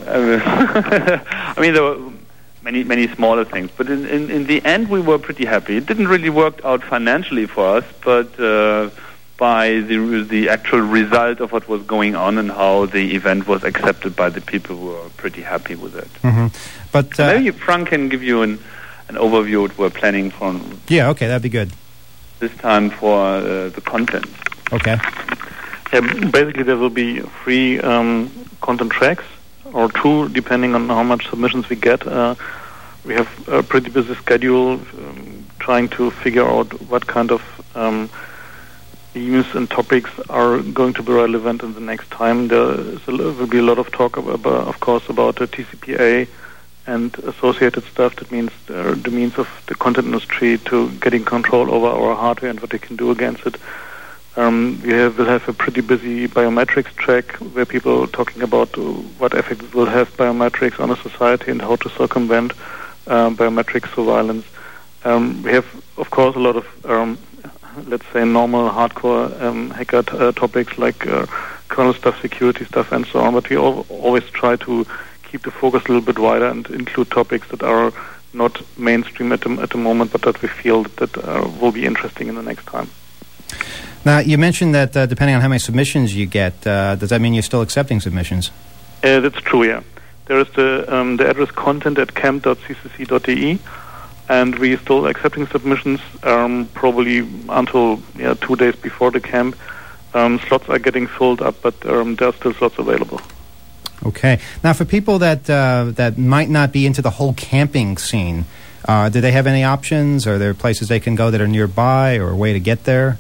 S13: I mean, there were many, many smaller things, but in, in, in the end, we were pretty happy. It didn't really work out financially for us, but uh, by the the actual result of what was going on and how the event was accepted by the people, we were pretty happy with it.
S4: Mm-hmm. But uh,
S13: maybe Frank can give you an, an overview of what we're planning for.
S4: Yeah, okay, that'd be good.
S13: This time for uh, the content.
S4: Okay.
S14: Yeah, basically there will be three um, content tracks, or two, depending on how much submissions we get. Uh, we have a pretty busy schedule, um, trying to figure out what kind of um, themes and topics are going to be relevant in the next time. There is a, will be a lot of talk, about, of course, about the T C P A and associated stuff. That means uh, the means of the content industry to getting control over our hardware and what they can do against it. Um, we have, will have a pretty busy biometrics track where people are talking about uh, what effect it will have biometrics on a society and how to circumvent uh, biometric surveillance. Um, we have, of course, a lot of, um, let's say, normal hardcore um, hacker t- uh, topics like uh, kernel stuff, security stuff, and so on. But we al- always try to keep the focus a little bit wider and include topics that are not mainstream at the, at the moment, but that we feel that uh, will be interesting in the next time.
S4: Now, you mentioned that uh, depending on how many submissions you get, uh, does that mean you're still accepting submissions?
S14: Uh, that's true, yeah. There is the um, the address content at camp dot c c c dot d e, and we're still accepting submissions um, probably until yeah, two days before the camp. Um, slots are getting filled up, but um, there are still slots available.
S4: Okay. Now, for people that uh, that might not be into the whole camping scene, uh, do they have any options? Are there places they can go that are nearby, or a way to get there?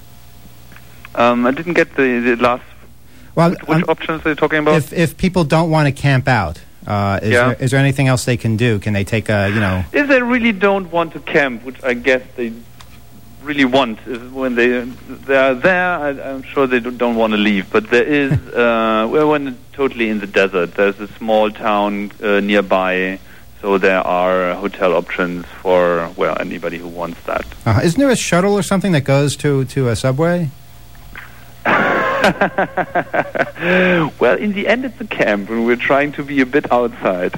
S13: Um, I didn't get the, the last...
S4: Well,
S13: which which options are you talking about?
S4: If if people don't want to camp out, uh, is,
S13: Yeah.
S4: there, is there anything else they can do? Can they take a, you know...
S13: If they really don't want to camp, which I guess they really want, is when they they are there, I, I'm sure they don't, don't want to leave. But there is, uh, we're when totally in the desert. There's a small town uh, nearby, So there are hotel options for, well, anybody who wants that.
S4: Uh, isn't there a shuttle or something that goes to, to a subway?
S13: Well, in the end, it's a camp, and we're trying to be a bit outside.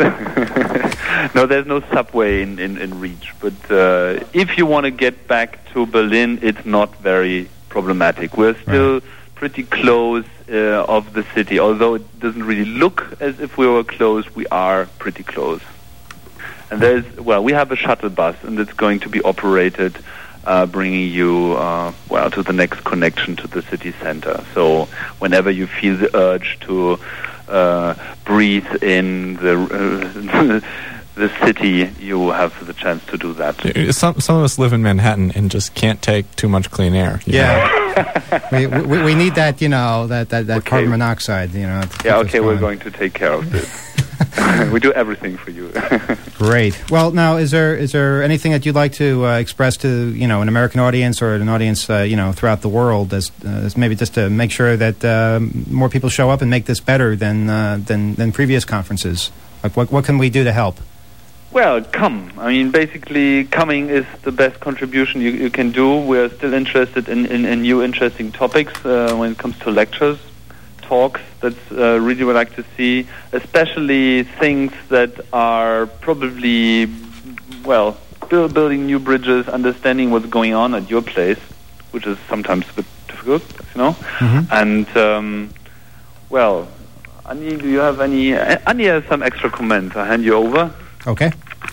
S13: No, there's no subway in, in, in reach. But uh, if you want to get back to Berlin, it's not very problematic. We're still right. pretty close uh, of the city. Although it doesn't really look as if we were close, we are pretty close. And there's, well, we have a shuttle bus, and it's going to be operated Uh, bringing you, uh, well, to the next connection to the city center. So whenever you feel the urge to uh, breathe in the uh, the city, you have the chance to do that.
S7: Some some of us live in Manhattan and just can't take too much clean air.
S4: Yeah, we, we we need that, you know, that that, that
S13: Okay.
S4: carbon monoxide, you know. to keep
S13: Yeah,
S4: us
S13: okay, we're
S4: going.
S13: going to take care of this. We do everything for you.
S4: Great. Well, now, is there is there anything that you'd like to uh, express to, you know, an American audience or an audience, uh, you know, throughout the world, as, uh, as maybe just to make sure that uh, more people show up and make this better than uh, than than previous conferences? Like, what what can we do to help?
S13: Well, come. I mean, basically, coming is the best contribution you, you can do. We're still interested in, in, in new interesting topics uh, when it comes to lectures, talks. That's uh, really what I like to see, especially things that are probably, well, build, building new bridges, understanding what's going on at your place, which is sometimes a bit difficult, you know.
S4: Mm-hmm.
S13: And, um, well, Annie, do you have any... Annie has some extra comments. I'll hand you over.
S4: Okay.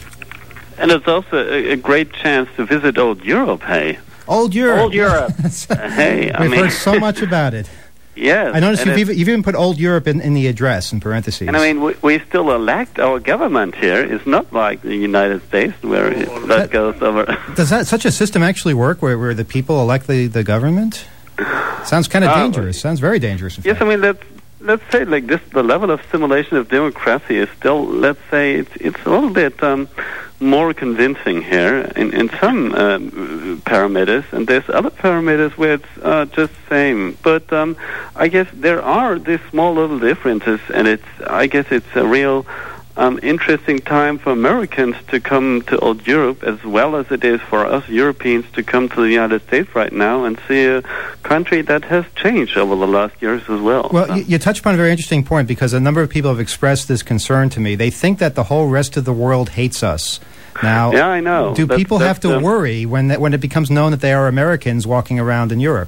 S9: And it's also a, a great chance to visit old Europe, hey?
S4: Old Europe.
S9: Old Europe. Hey, I
S4: We've
S9: mean...
S4: heard so much about it.
S9: Yes.
S4: I noticed
S9: and
S4: you've
S9: it-
S4: even, you've even put Old Europe in, in the address, in parentheses.
S9: And I mean, we, we still elect our government here. It's not like the United States where it, that,
S4: that-
S9: goes over.
S4: Does that such a system actually work, where, where the people elect the, the government? Sounds kind of
S9: Uh,
S4: dangerous. Sounds very dangerous. in
S9: Yes,
S4: fact.
S9: I mean, let's, let's say like this, the level of simulation of democracy is still, let's say, it's, it's a little bit um, more convincing here in, in some uh, parameters, and there's other parameters where it's uh, just same. But um, I guess there are these small little differences, and it's, I guess it's a real um, interesting time for Americans to come to old Europe, as well as it is for us Europeans to come to the United States right now and see a country that has changed over the last years as well.
S4: Well, you, you touched upon a very interesting point, because a number of people have expressed this concern to me. They think that the whole rest of the world hates us. Now,
S9: Yeah, I know.
S4: do
S9: That's-
S4: people have
S9: that's,
S4: to
S9: um,
S4: worry when that, when it becomes known that they are Americans walking around in Europe?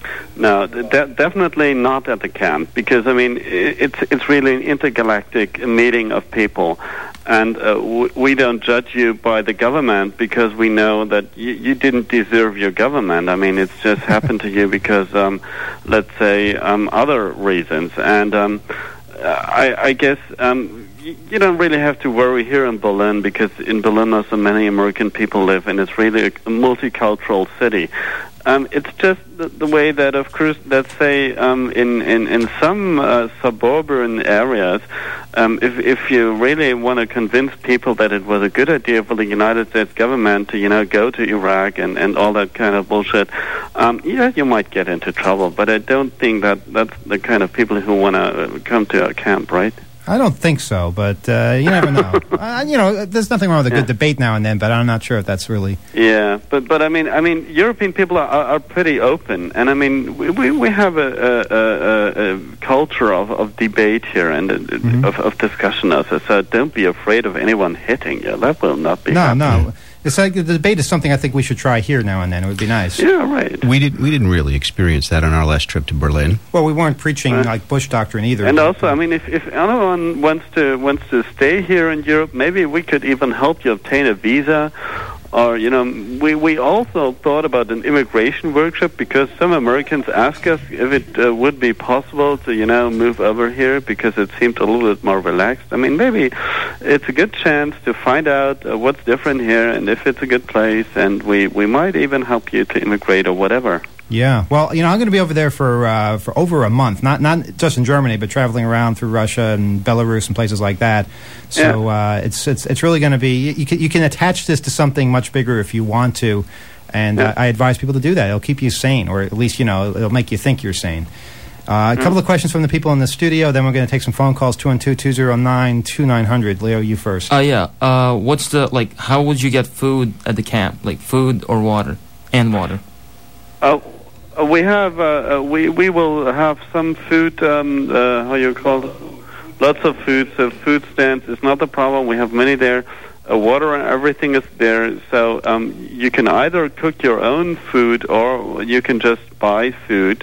S9: No, de- definitely not at the camp, because I mean i- it's it's really an intergalactic meeting of people, and uh, w- we don't judge you by the government because we know that you, you didn't deserve your government. I mean, it's just happened to you because, um, let's say, um, other reasons, and um, I, I guess. Um, y- You don't really have to worry here in Berlin, because in Berlin also many American people live, and it's really a, a multicultural city. Um, it's just the, the way that, of course, let's say um, in, in, in some uh, suburban areas, um, if, if you really want to convince people that it was a good idea for the United States government to, you know, go to Iraq and, and all that kind of bullshit, um, yeah, you might get into trouble. But I don't think that that's the kind of people who want to come to our camp, right?
S4: I don't think so, but uh, you never know. uh, you know, there's nothing wrong with a
S9: Yeah.
S4: good debate now and then, but I'm not sure if that's really...
S9: Yeah, but but I mean, I mean, European people are, are, are pretty open, and I mean, we we, we have a, a, a, a culture of, of debate here and uh,
S4: Mm-hmm.
S9: of, of discussion also. So don't be afraid of anyone hitting you. That will not be.
S4: No,
S9: happening.
S4: no. It's like the debate is something I think we should try here now and then. It would be nice.
S9: Yeah, right.
S8: We did. We didn't really experience that on our last trip to Berlin.
S4: Well, we weren't preaching like Bush doctrine either.
S9: And also, I mean, if if anyone wants to wants to stay here in Europe, maybe we could even help you obtain a visa. Or, you know, we, we also thought about an immigration workshop, because some Americans ask us if it uh, would be possible to, you know, move over here, because it seemed a little bit more relaxed. I mean, maybe it's a good chance to find out uh, what's different here and if it's a good place, and we, we might even help you to immigrate or whatever.
S4: Yeah, well, you know, I'm going to be over there for uh, for over a month, not not just in Germany, but traveling around through Russia and Belarus and places like that. So uh, it's it's it's really going to be, you can you can attach this to something much bigger if you want to, and
S9: Yeah.
S4: uh, I advise people to do that. It'll keep you sane, or at least, you know, it'll make you think you're sane. Uh, a couple of questions from the people in the studio, then we're going to take some phone calls, two one two, two zero nine, two nine zero zero. Leo, you first.
S15: Uh, yeah. Uh, what's the, like, how would you get food at the camp? Like, food or water? And water.
S9: Uh, we have, uh, uh, we, we will have some food, um, uh, how you call it? Lots of food, so food stands is not the problem. We have many there. Uh, water and everything is there, so um, you can either cook your own food or you can just buy food.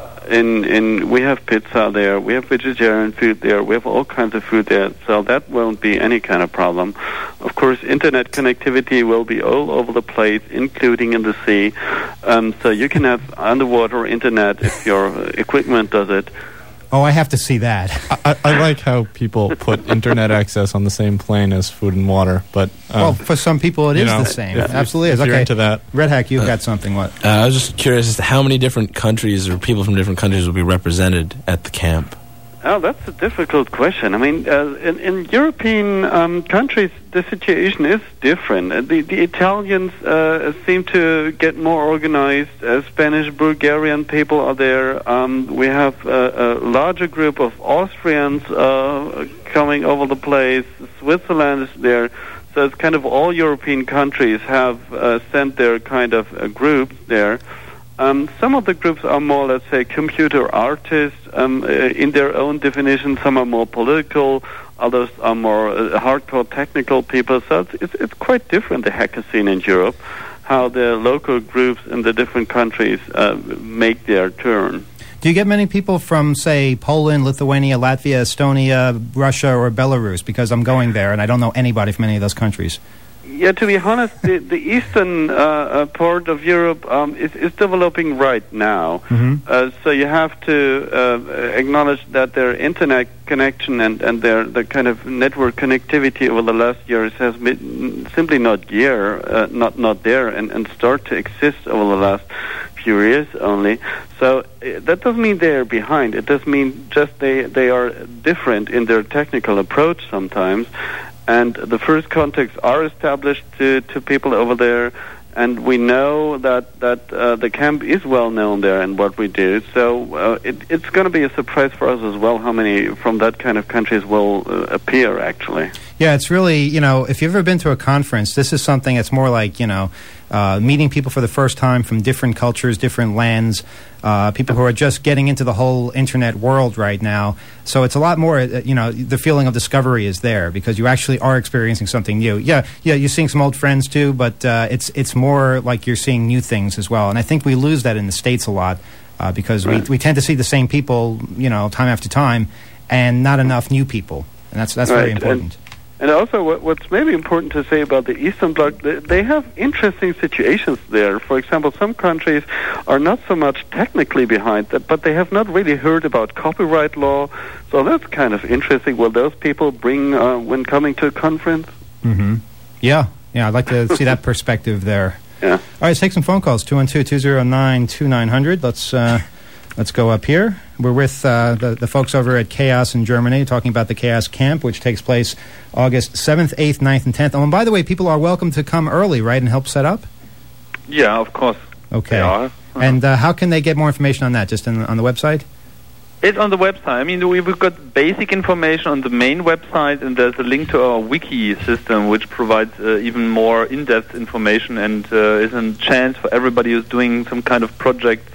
S9: In in we have pizza there, we have vegetarian food there, we have all kinds of food there, so that won't be any kind of problem. Of course, internet connectivity will be all over the place, including in the sea, um, so you can have underwater internet if your equipment does it.
S4: Oh, I have to see that.
S7: I, I like how people put internet access on the same plane as food and water, but um,
S4: well, for some people it is
S7: know,
S4: the same.
S7: if-
S4: Absolutely is.
S7: if you're
S4: Okay,
S7: into that.
S4: Red Hack, you've got something. What?
S16: Uh, I was just curious as to how many different countries or people from different countries will be represented at the camp.
S9: Oh, that's a difficult question. I mean, uh, in, in European um, countries, the situation is different. Uh, the, the Italians uh, seem to get more organized. Uh, Spanish, Bulgarian people are there. Um, we have a, a larger group of Austrians uh, coming over the place. Switzerland is there. So it's kind of all European countries have uh, sent their kind of uh, groups there. Um, some of the groups are more, let's say, computer artists um, uh, in their own definition. Some are more political, others are more uh, hardcore technical people. So it's, it's, it's quite different, the hacker scene in Europe, how the local groups in the different countries uh, make their turn.
S4: Do you get many people from, say, Poland, Lithuania, Latvia, Estonia, Russia, or Belarus? Because I'm going there and I don't know anybody from any of those countries.
S9: Yeah, to be honest, the, the eastern uh, uh, part of Europe um, is, is developing right now.
S4: Mm-hmm.
S9: Uh, so you have to uh, acknowledge that their internet connection and, and their the kind of network connectivity over the last years has been simply not there, uh, not not there, and, and start to exist over the last few years only. So uh, that doesn't mean they are behind. It does mean just they they are different in their technical approach sometimes. And the first contacts are established to, to people over there, and we know that that uh, the camp is well known there and what we do. So uh, it, it's going to be a surprise for us as well how many from that kind of countries will uh, appear, actually.
S4: Yeah, it's really, you know, if you've ever been to a conference, this is something that's more like, you know, uh, meeting people for the first time from different cultures, different lands, uh, people who are just getting into the whole internet world right now. So it's a lot more, uh, you know, the feeling of discovery is there because you actually are experiencing something new. Yeah, yeah, you're seeing some old friends too, but uh, it's it's more like you're seeing new things as well. And I think we lose that in the States a lot uh, because we, we tend to see the same people, you know, time after time and not enough new people. And that's, that's very
S9: Right,
S4: important.
S9: And And also, what, what's maybe important to say about the Eastern Bloc, they, they have interesting situations there. For example, some countries are not so much technically behind that, but they have not really heard about copyright law. So that's kind of interesting. Will those people bring uh, when coming to a conference?
S4: Mm-hmm. Yeah, yeah, I'd like to see that perspective there.
S9: Yeah.
S4: All right, let's take some phone calls. two one two, two zero nine, two nine zero zero. Let's, uh, let's go up here. We're with uh, the, the folks over at Chaos in Germany, talking about the Chaos Camp, which takes place August seventh, eighth, ninth, and tenth. Oh, and by the way, people are welcome to come early, right, and help set up?
S13: Yeah, of course.
S4: Okay.
S13: They are.
S4: And uh, how can they get more information on that? Just in, on the website?
S13: It's on the website. I mean, we've got basic information on the main website, and there's a link to our wiki system, which provides uh, even more in-depth information and uh, is a chance for everybody who's doing some kind of project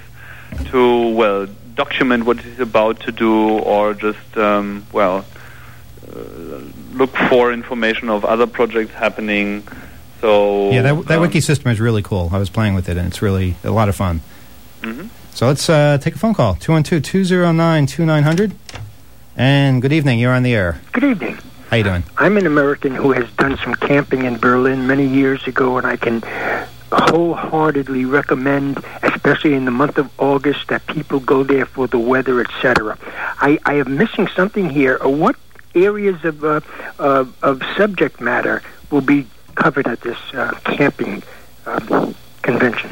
S13: to, well, document what he's about to do or just, um, well, uh, look for information of other projects happening. So
S4: Yeah, that, that
S13: um,
S4: wiki system is really cool. I was playing with it, and it's really a lot of fun.
S13: Mhm.
S4: So let's uh, take a phone call. two one two, two zero nine, two nine zero zero. And good evening. You're on the air.
S17: Good evening.
S4: How you doing?
S17: I'm an American who has done some camping in Berlin many years ago, and I can wholeheartedly recommend, especially in the month of August, that people go there for the weather, et cetera. I, I am missing something here. Uh, What areas of uh, uh, of subject matter will be covered at this uh, camping um, convention?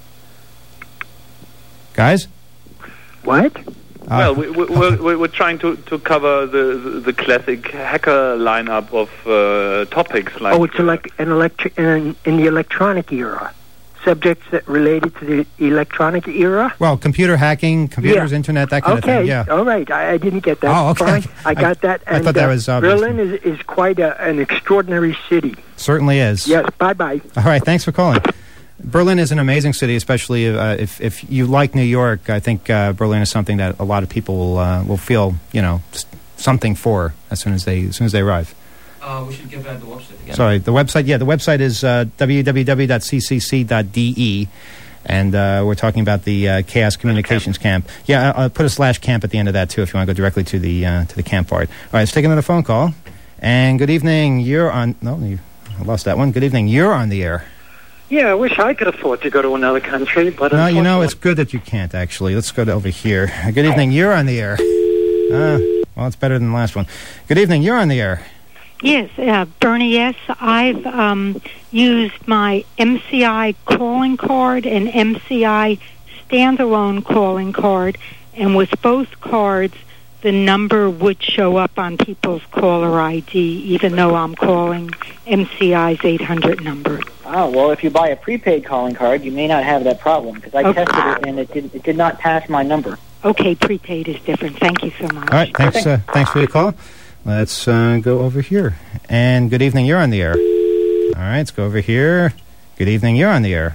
S4: Guys?
S17: What?
S13: Well, we, we, we're, we're trying to, to cover the, the, the classic hacker lineup of uh, topics. Like
S17: Oh, it's like an electric in, in the electronic era. subjects that related to the electronic era?
S4: Well, computer hacking, computers,
S17: Yeah.
S4: internet, that kind
S17: okay.
S4: of thing. Yeah.
S17: All right. I, I didn't get that.
S4: Oh, okay.
S17: Fine. I got that.
S4: I
S17: And,
S4: thought that
S17: uh,
S4: was obvious.
S17: Berlin is, is quite a, an extraordinary city.
S4: Certainly is.
S17: Yes. Bye-bye.
S4: All right. Thanks for calling. Berlin is an amazing city, especially uh, if if you like New York. I think uh, Berlin is something that a lot of people will uh, will feel, you know, s- something for as soon as they as soon as they arrive.
S15: Uh, we should give out the website again.
S4: Sorry, the website. Yeah, the website is uh, w w w dot c c c dot d e, and uh, we're talking about the uh, Chaos Communications Camp. Yeah, I'll, I'll put a slash camp at the end of that too, if you want to go directly to the uh, to the camp part. All right, let's take another phone call. And good evening. You're on. No, you I lost that one. Good evening. You're on the air.
S18: Yeah, I wish I could afford to go to another country, but
S4: No, you know, it's good that you can't, actually. Let's go to over here. Uh, Good evening. You're on the air. Uh, well, it's better than the last one. Good evening. You're on the air.
S19: Yes, uh, Bernie, yes. I've um, used my M C I calling card and M C I standalone calling card, and with both cards, the number would show up on people's caller I D, even though I'm calling M C I's eight hundred number.
S6: Oh, well, if you buy a prepaid calling card, you may not have that problem, because I
S19: Okay.
S6: tested it and it did, it did not pass my number.
S19: Okay, prepaid is different. Thank you so much.
S4: All right. Thanks, uh, thanks for your call. Let's uh, go over here. And good evening. You're on the air. All right. Let's go over here. Good evening. You're on the air.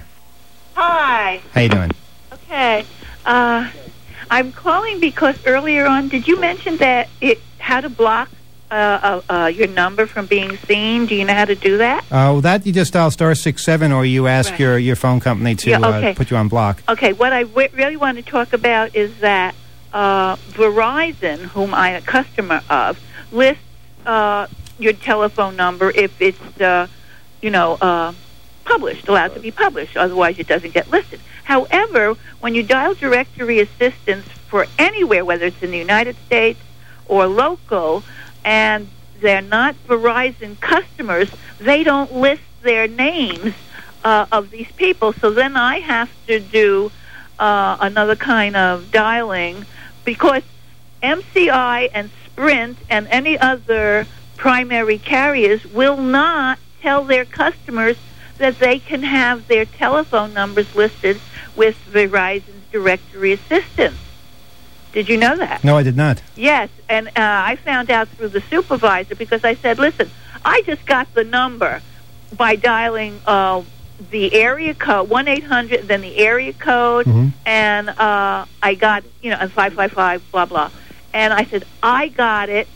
S20: Hi.
S4: How you doing?
S20: Okay. Uh, I'm calling because earlier on, did you mention that it how to block uh, uh, uh, your number from being seen? Do you know how to do that?
S4: Uh, well, that you just dial star six seven, or you ask
S20: Right.
S4: your, your phone company to
S20: Yeah, okay.
S4: uh, put you on block.
S20: Okay. What I w- really want to talk about is that uh, Verizon, whom I'm a customer of, lists uh, your telephone number if it's uh, you know uh, published, allowed to be published. Otherwise, it doesn't get listed. However, when you dial directory assistance for anywhere, whether it's in the United States or local, and they're not Verizon customers, they don't list their names uh, of these people. So then I have to do uh, another kind of dialing, because M C I and Sprint and any other primary carriers will not tell their customers that they can have their telephone numbers listed with Verizon's directory assistance. Did you know that?
S4: No, I did not.
S20: Yes, and uh, I found out through the supervisor, because I said, listen, I just got the number by dialing uh, the area code, one eight hundred, then the area code,
S4: Mm-hmm.
S20: and uh, I got, you know, and five five five, blah, blah. And I said, I got it,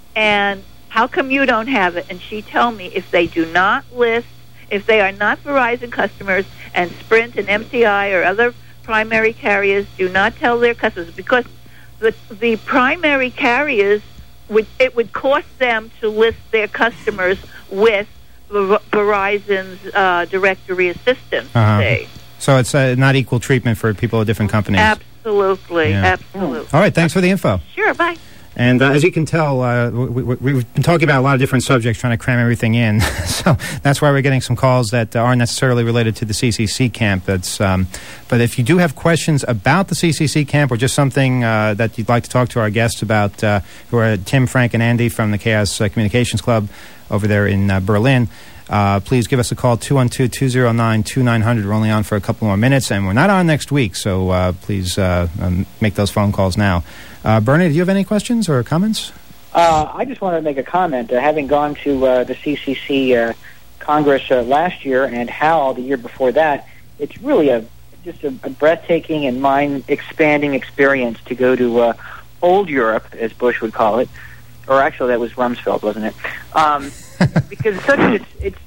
S20: and how come you don't have it? And she told me if they do not list, if they are not Verizon customers, and Sprint and M C I or other primary carriers do not tell their customers, because the the primary carriers would it would cost them to list their customers with Ver- Verizon's uh, directory assistance.
S4: Uh-huh.
S20: See?
S4: So it's uh, not equal treatment for people of different companies.
S20: Absolutely,
S4: Yeah.
S20: absolutely.
S4: All right. Thanks for the info.
S20: Sure, bye.
S4: And uh, as you can tell, uh, we, we, we've been talking about a lot of different subjects, trying to cram everything in. So that's why we're getting some calls that uh, aren't necessarily related to the C C C camp. That's, um, but if you do have questions about the C C C camp, or just something uh, that you'd like to talk to our guests about, uh, who are Tim, Frank, and Andy from the Chaos uh, Communications Club over there in uh, Berlin, uh, please give us a call, two one two, two zero nine, two nine zero zero. We're only on for a couple more minutes, and we're not on next week, so uh, please uh, um, make those phone calls now. Uh, Bernie, do you have any questions or comments?
S6: Uh, I just wanted to make a comment. Uh, having gone to uh, the C C C uh, Congress uh, last year and Hal the year before that, it's really a just a, a breathtaking and mind-expanding experience to go to uh, old Europe, as Bush would call it, or actually that was Rumsfeld, wasn't it? Um, because it's such it's it's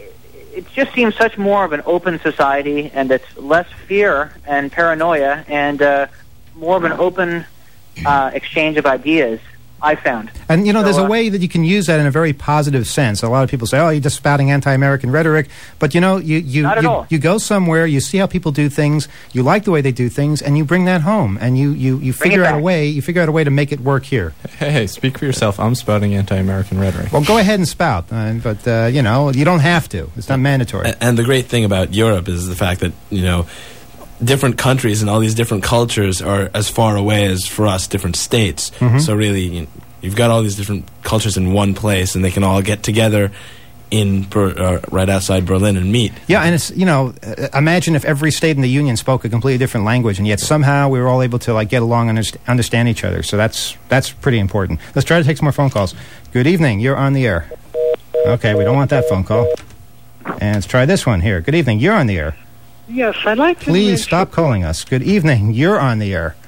S6: it just seems such more of an open society, and it's less fear and paranoia, and uh, more of an open uh, exchange of ideas, I found.
S4: And, you know,
S6: So,
S4: there's a
S6: uh,
S4: way that you can use that in a very positive sense. A lot of people say, oh, you're just spouting anti-American rhetoric. But, you know, you you,
S6: Not at
S4: you,
S6: all.
S4: you go somewhere, you see how people do things, you like the way they do things, and you bring that home. And you, you, you
S6: Bring
S4: figure
S6: it
S4: out a
S6: back.
S4: way you figure out a way to make it work here.
S7: Hey, hey, speak for yourself. I'm spouting anti-American rhetoric.
S4: Well, go ahead and spout. Uh, but, uh, you know, you don't have to. It's not mandatory.
S16: A- And the great thing about Europe is the fact that, you know, different countries and all these different cultures are as far away as, for us, different states.
S4: Mhm.
S16: So really, you- you've got all these different cultures in one place, and they can all get together in Ber- uh, right outside Berlin and meet.
S4: Yeah, and it's, you know, uh, imagine if every state in the Union spoke a completely different language, and yet somehow we were all able to, like, get along and underst- understand each other. So that's that's pretty important. Let's try to take some more phone calls. Good evening. You're on the air. Okay, we don't want that phone call. And let's try this one here. Good evening. You're on the air.
S18: Yes, I'd like to...
S4: Please stop calling us. Good evening. You're on the air.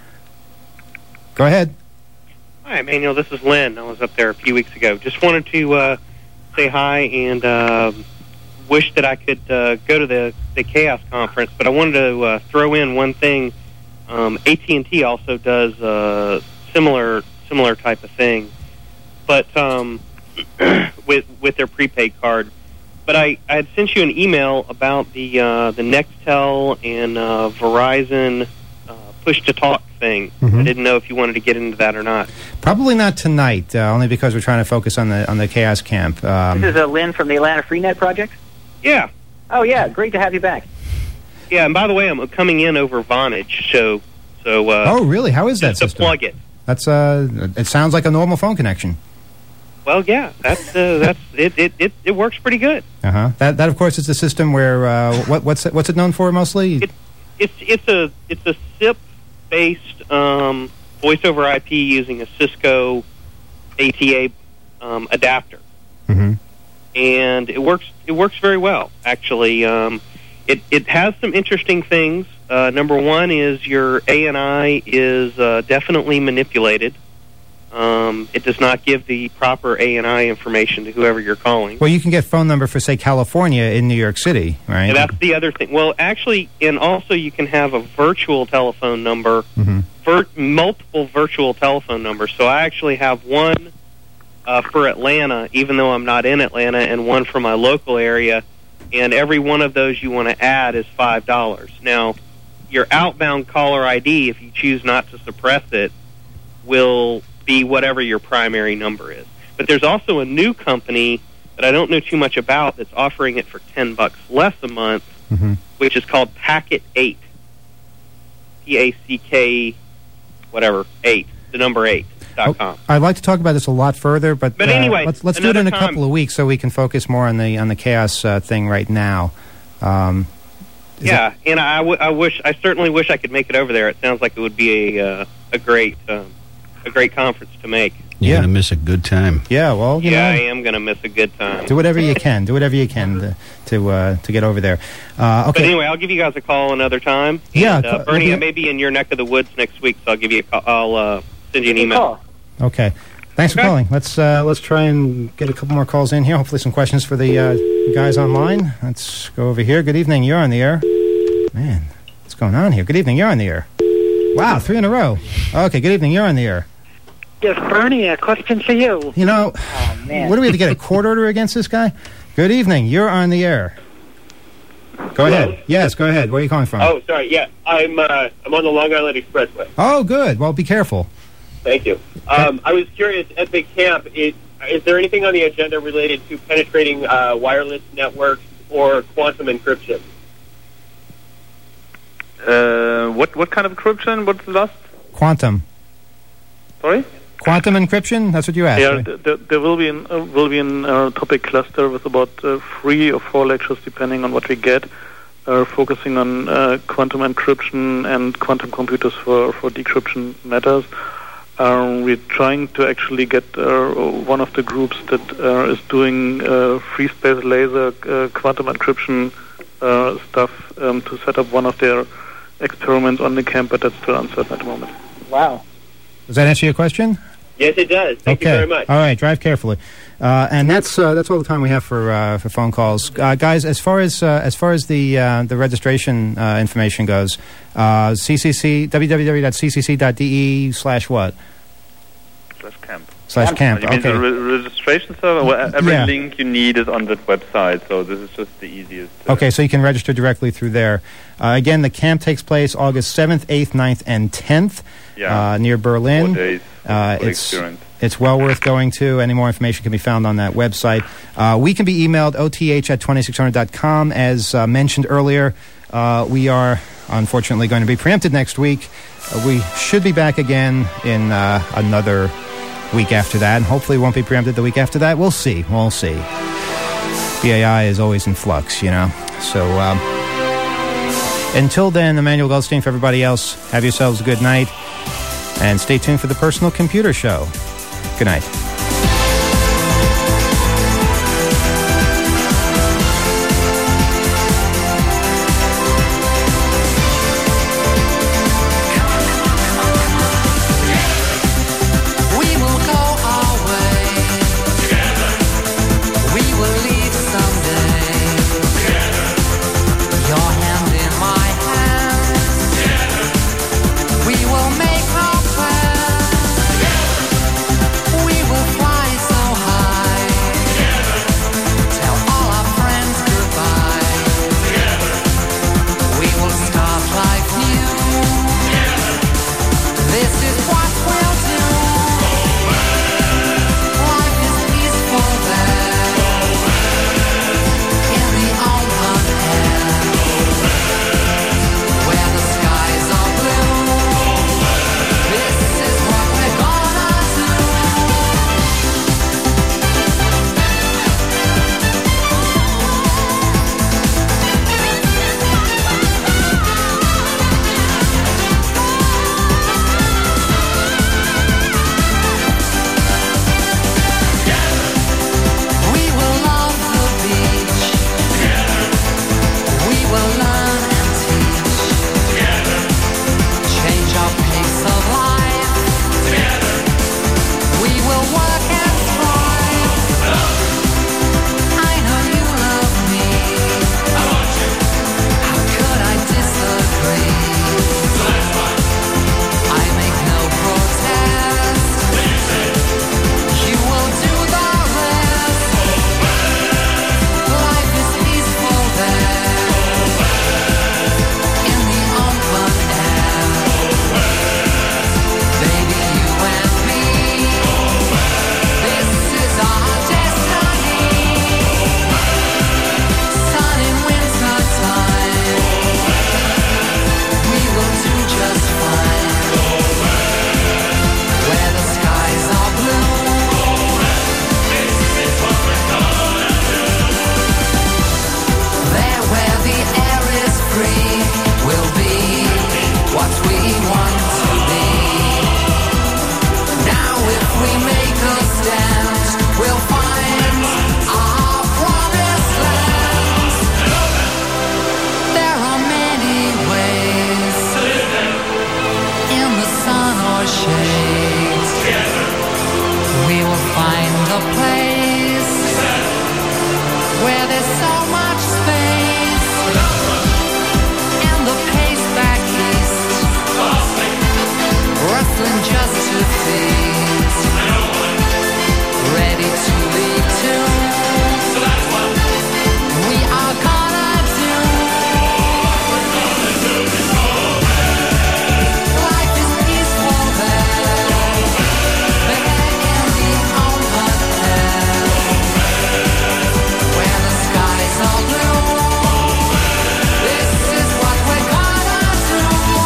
S4: Go ahead.
S21: Hi, Emmanuel. This is Lynn. I was up there a few weeks ago. Just wanted to uh, say hi and uh, wish that I could uh, go to the, the Chaos Conference, but I wanted to uh, throw in one thing. Um, A T and T also does a similar similar type of thing, but um, with with their prepaid card. But I, I had sent you an email about the uh, the Nextel and uh, Verizon uh, push-to-talk thing.
S4: Mhm.
S21: I didn't know if you wanted to get into that or not.
S4: Probably not tonight, uh, only because we're trying to focus on the on the Chaos Camp. Um,
S6: This is uh, Lynn from the Atlanta Freenet Project.
S21: Yeah.
S6: Oh, yeah. Great to have you back.
S21: Yeah, and by the way, I'm coming in over Vonage, so... so uh,
S4: oh, really? How is that
S21: just to
S4: system?
S21: plug it.
S4: That's uh, it sounds like a normal phone connection.
S21: Well, yeah, that's uh, that's it, it, it, it works pretty good.
S4: Uh huh. That that of course is the system where uh, what what's it, what's it known for mostly?
S21: It, it's it's a it's a S I P-based um, voice over I P using a Cisco A T A um, adapter,
S4: mm-hmm.
S21: and it works it works very well. Actually, um, it it has some interesting things. Uh, number one is your A N I is uh, definitely manipulated. Um, it does not give the proper A N I information to whoever you're calling.
S4: Well, you can get phone number for say California in New York City, right?
S21: And that's the other thing. Well, actually, and also you can have a virtual telephone number,
S4: mm-hmm.
S21: vir- multiple virtual telephone numbers. So I actually have one uh, for Atlanta, even though I'm not in Atlanta, and one for my local area. And every one of those you want to add is five dollars. Now, your outbound caller I D, if you choose not to suppress it, will be whatever your primary number is. But there's also a new company that I don't know too much about that's offering it for ten bucks less a month,
S4: mm-hmm.
S21: which is called Packet eight. P A C K, whatever, eight, the number eight, dot com.
S4: I'd like to talk about this a lot further, but,
S21: But
S4: uh,
S21: anyway,
S4: let's let's do it in a
S21: another time.
S4: couple of weeks so we can focus more on the on the chaos uh, thing right now. Um, is
S21: Yeah, and I, w- I wish, I certainly wish I could make it over there. It sounds like it would be a uh, a great um, a great conference to make.
S8: You're going to miss a good time.
S4: Yeah, well, you
S21: yeah,
S4: know,
S21: I am going to miss a good time.
S4: do whatever you can. Do whatever you can to to, uh, to get over there. Uh,
S21: But
S4: okay.
S21: anyway, I'll give you guys a call another time.
S4: Yeah,
S21: And, uh,
S4: ca-
S21: Bernie,
S4: okay.
S21: I may be in your neck of the woods next week, so I'll give you a call. I'll uh, send you an email.
S4: Okay. Thanks for
S21: Okay.
S4: calling. Let's uh, let's try and get a couple more calls in here. Hopefully, some questions for the uh, guys online. Let's go over here. Good evening. You're on the air. Man, what's going on here? Good evening. You're on the air. Wow, three in a row. Okay. Good evening. You're on the air.
S18: Yes, Bernie, a question for you.
S4: You know, what do we have to get a court order against this guy? Good evening. You're on the air. Go ahead. Yes, go ahead. Where are you calling from?
S22: Oh, sorry. Yeah, I'm uh, I'm on the Long Island Expressway.
S4: Oh, good. Well, be careful.
S22: Thank you. Um, I was curious at the camp. Is, is there anything on the agenda related to penetrating uh, wireless networks or quantum encryption?
S13: Uh, what what kind of encryption? What's the last?
S4: Quantum.
S13: Sorry.
S4: Quantum encryption? That's what you asked.
S13: Yeah,
S4: right?
S13: th- th- there will be an uh, will be an uh, topic cluster with about uh, three or four lectures, depending on what we get, uh, focusing on uh, quantum encryption and quantum computers for for decryption matters. Um, we're trying to actually get uh, one of the groups that uh, is doing uh, free space laser uh, quantum encryption uh, stuff um, to set up one of their experiments on the camp, but that's still uncertain at the moment.
S6: Wow.
S4: Does that answer your question?
S22: Yes, it does. Thank
S4: okay.
S22: you very much.
S4: All right. Drive carefully. Uh, and that's uh, that's all the time we have for uh, for phone calls, uh, guys. As far as uh, as far as the uh, the registration uh, information goes, uh, C C C w w w dot c c c dot d e slash what
S13: Slash camp.
S4: slash camp.
S13: You mean
S4: Okay.
S13: the re- registration server? Well, every
S4: Yeah.
S13: link you need is on that website, so this is just the easiest.
S4: Okay, so you can register directly through there. Uh, again, the camp takes place August seventh, eighth, ninth, and tenth
S13: Yeah.
S4: uh, near Berlin.
S13: Four days.
S4: Uh,
S13: Full
S4: it's
S13: experience.
S4: it's well worth going to. Any more information can be found on that website. Uh, we can be emailed O T H at twenty-six hundred dot com. As uh, mentioned earlier, uh, we are unfortunately going to be preempted next week. Uh, we should be back again in uh, another week after that, and hopefully won't be preempted the week after that. We'll see. We'll see. B A I is always in flux, you know. So um, until then, Emmanuel Goldstein, for everybody else, have yourselves a good night. And stay tuned for the Personal Computer Show. Good night.
S3: We will go our way. Together. We will leave someday. Together. Your hand in my hand. Together. We will make our plan. Together. We will fly so high. Together. Tell all our friends goodbye. Together. We will start life new. Together. This is what we'll do. Life is peaceful there. In the open air. Where the skies are blue. This is what we're gonna do. We will love the beach. We will learn and teach. Change our pace of life. We will work and strive. I know you love me. How could I disagree? I make no protest. You will do the rest. Life is peaceful there. In the open air. Baby, you and me. This is our destiny. Sun in winter time. We will do just fine. Where the skies are blue. There where the air is free. We'll be what we want to be. Now if we make a stand, we'll find our promised land. There are many ways. In the sun or shade. We will find a place where there's so much space. And the pace back east, rustling just to feast. Ready to lead to. We are gonna do. Life is peaceful there. There in the open air. Where the skies are blue. This is what we're gonna do.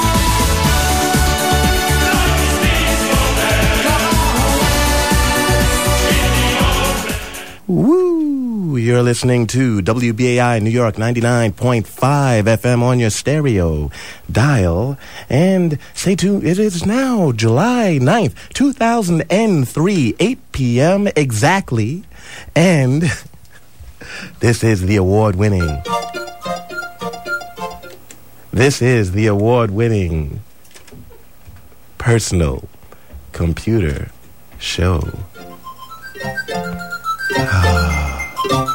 S1: Woo! You're listening to W B A I New York ninety-nine point five F M on your stereo dial. And stay tuned. It is now July ninth, two thousand three, eight p.m. exactly. And this is the award-winning. This is the award-winning Personal Computer Show. Ah.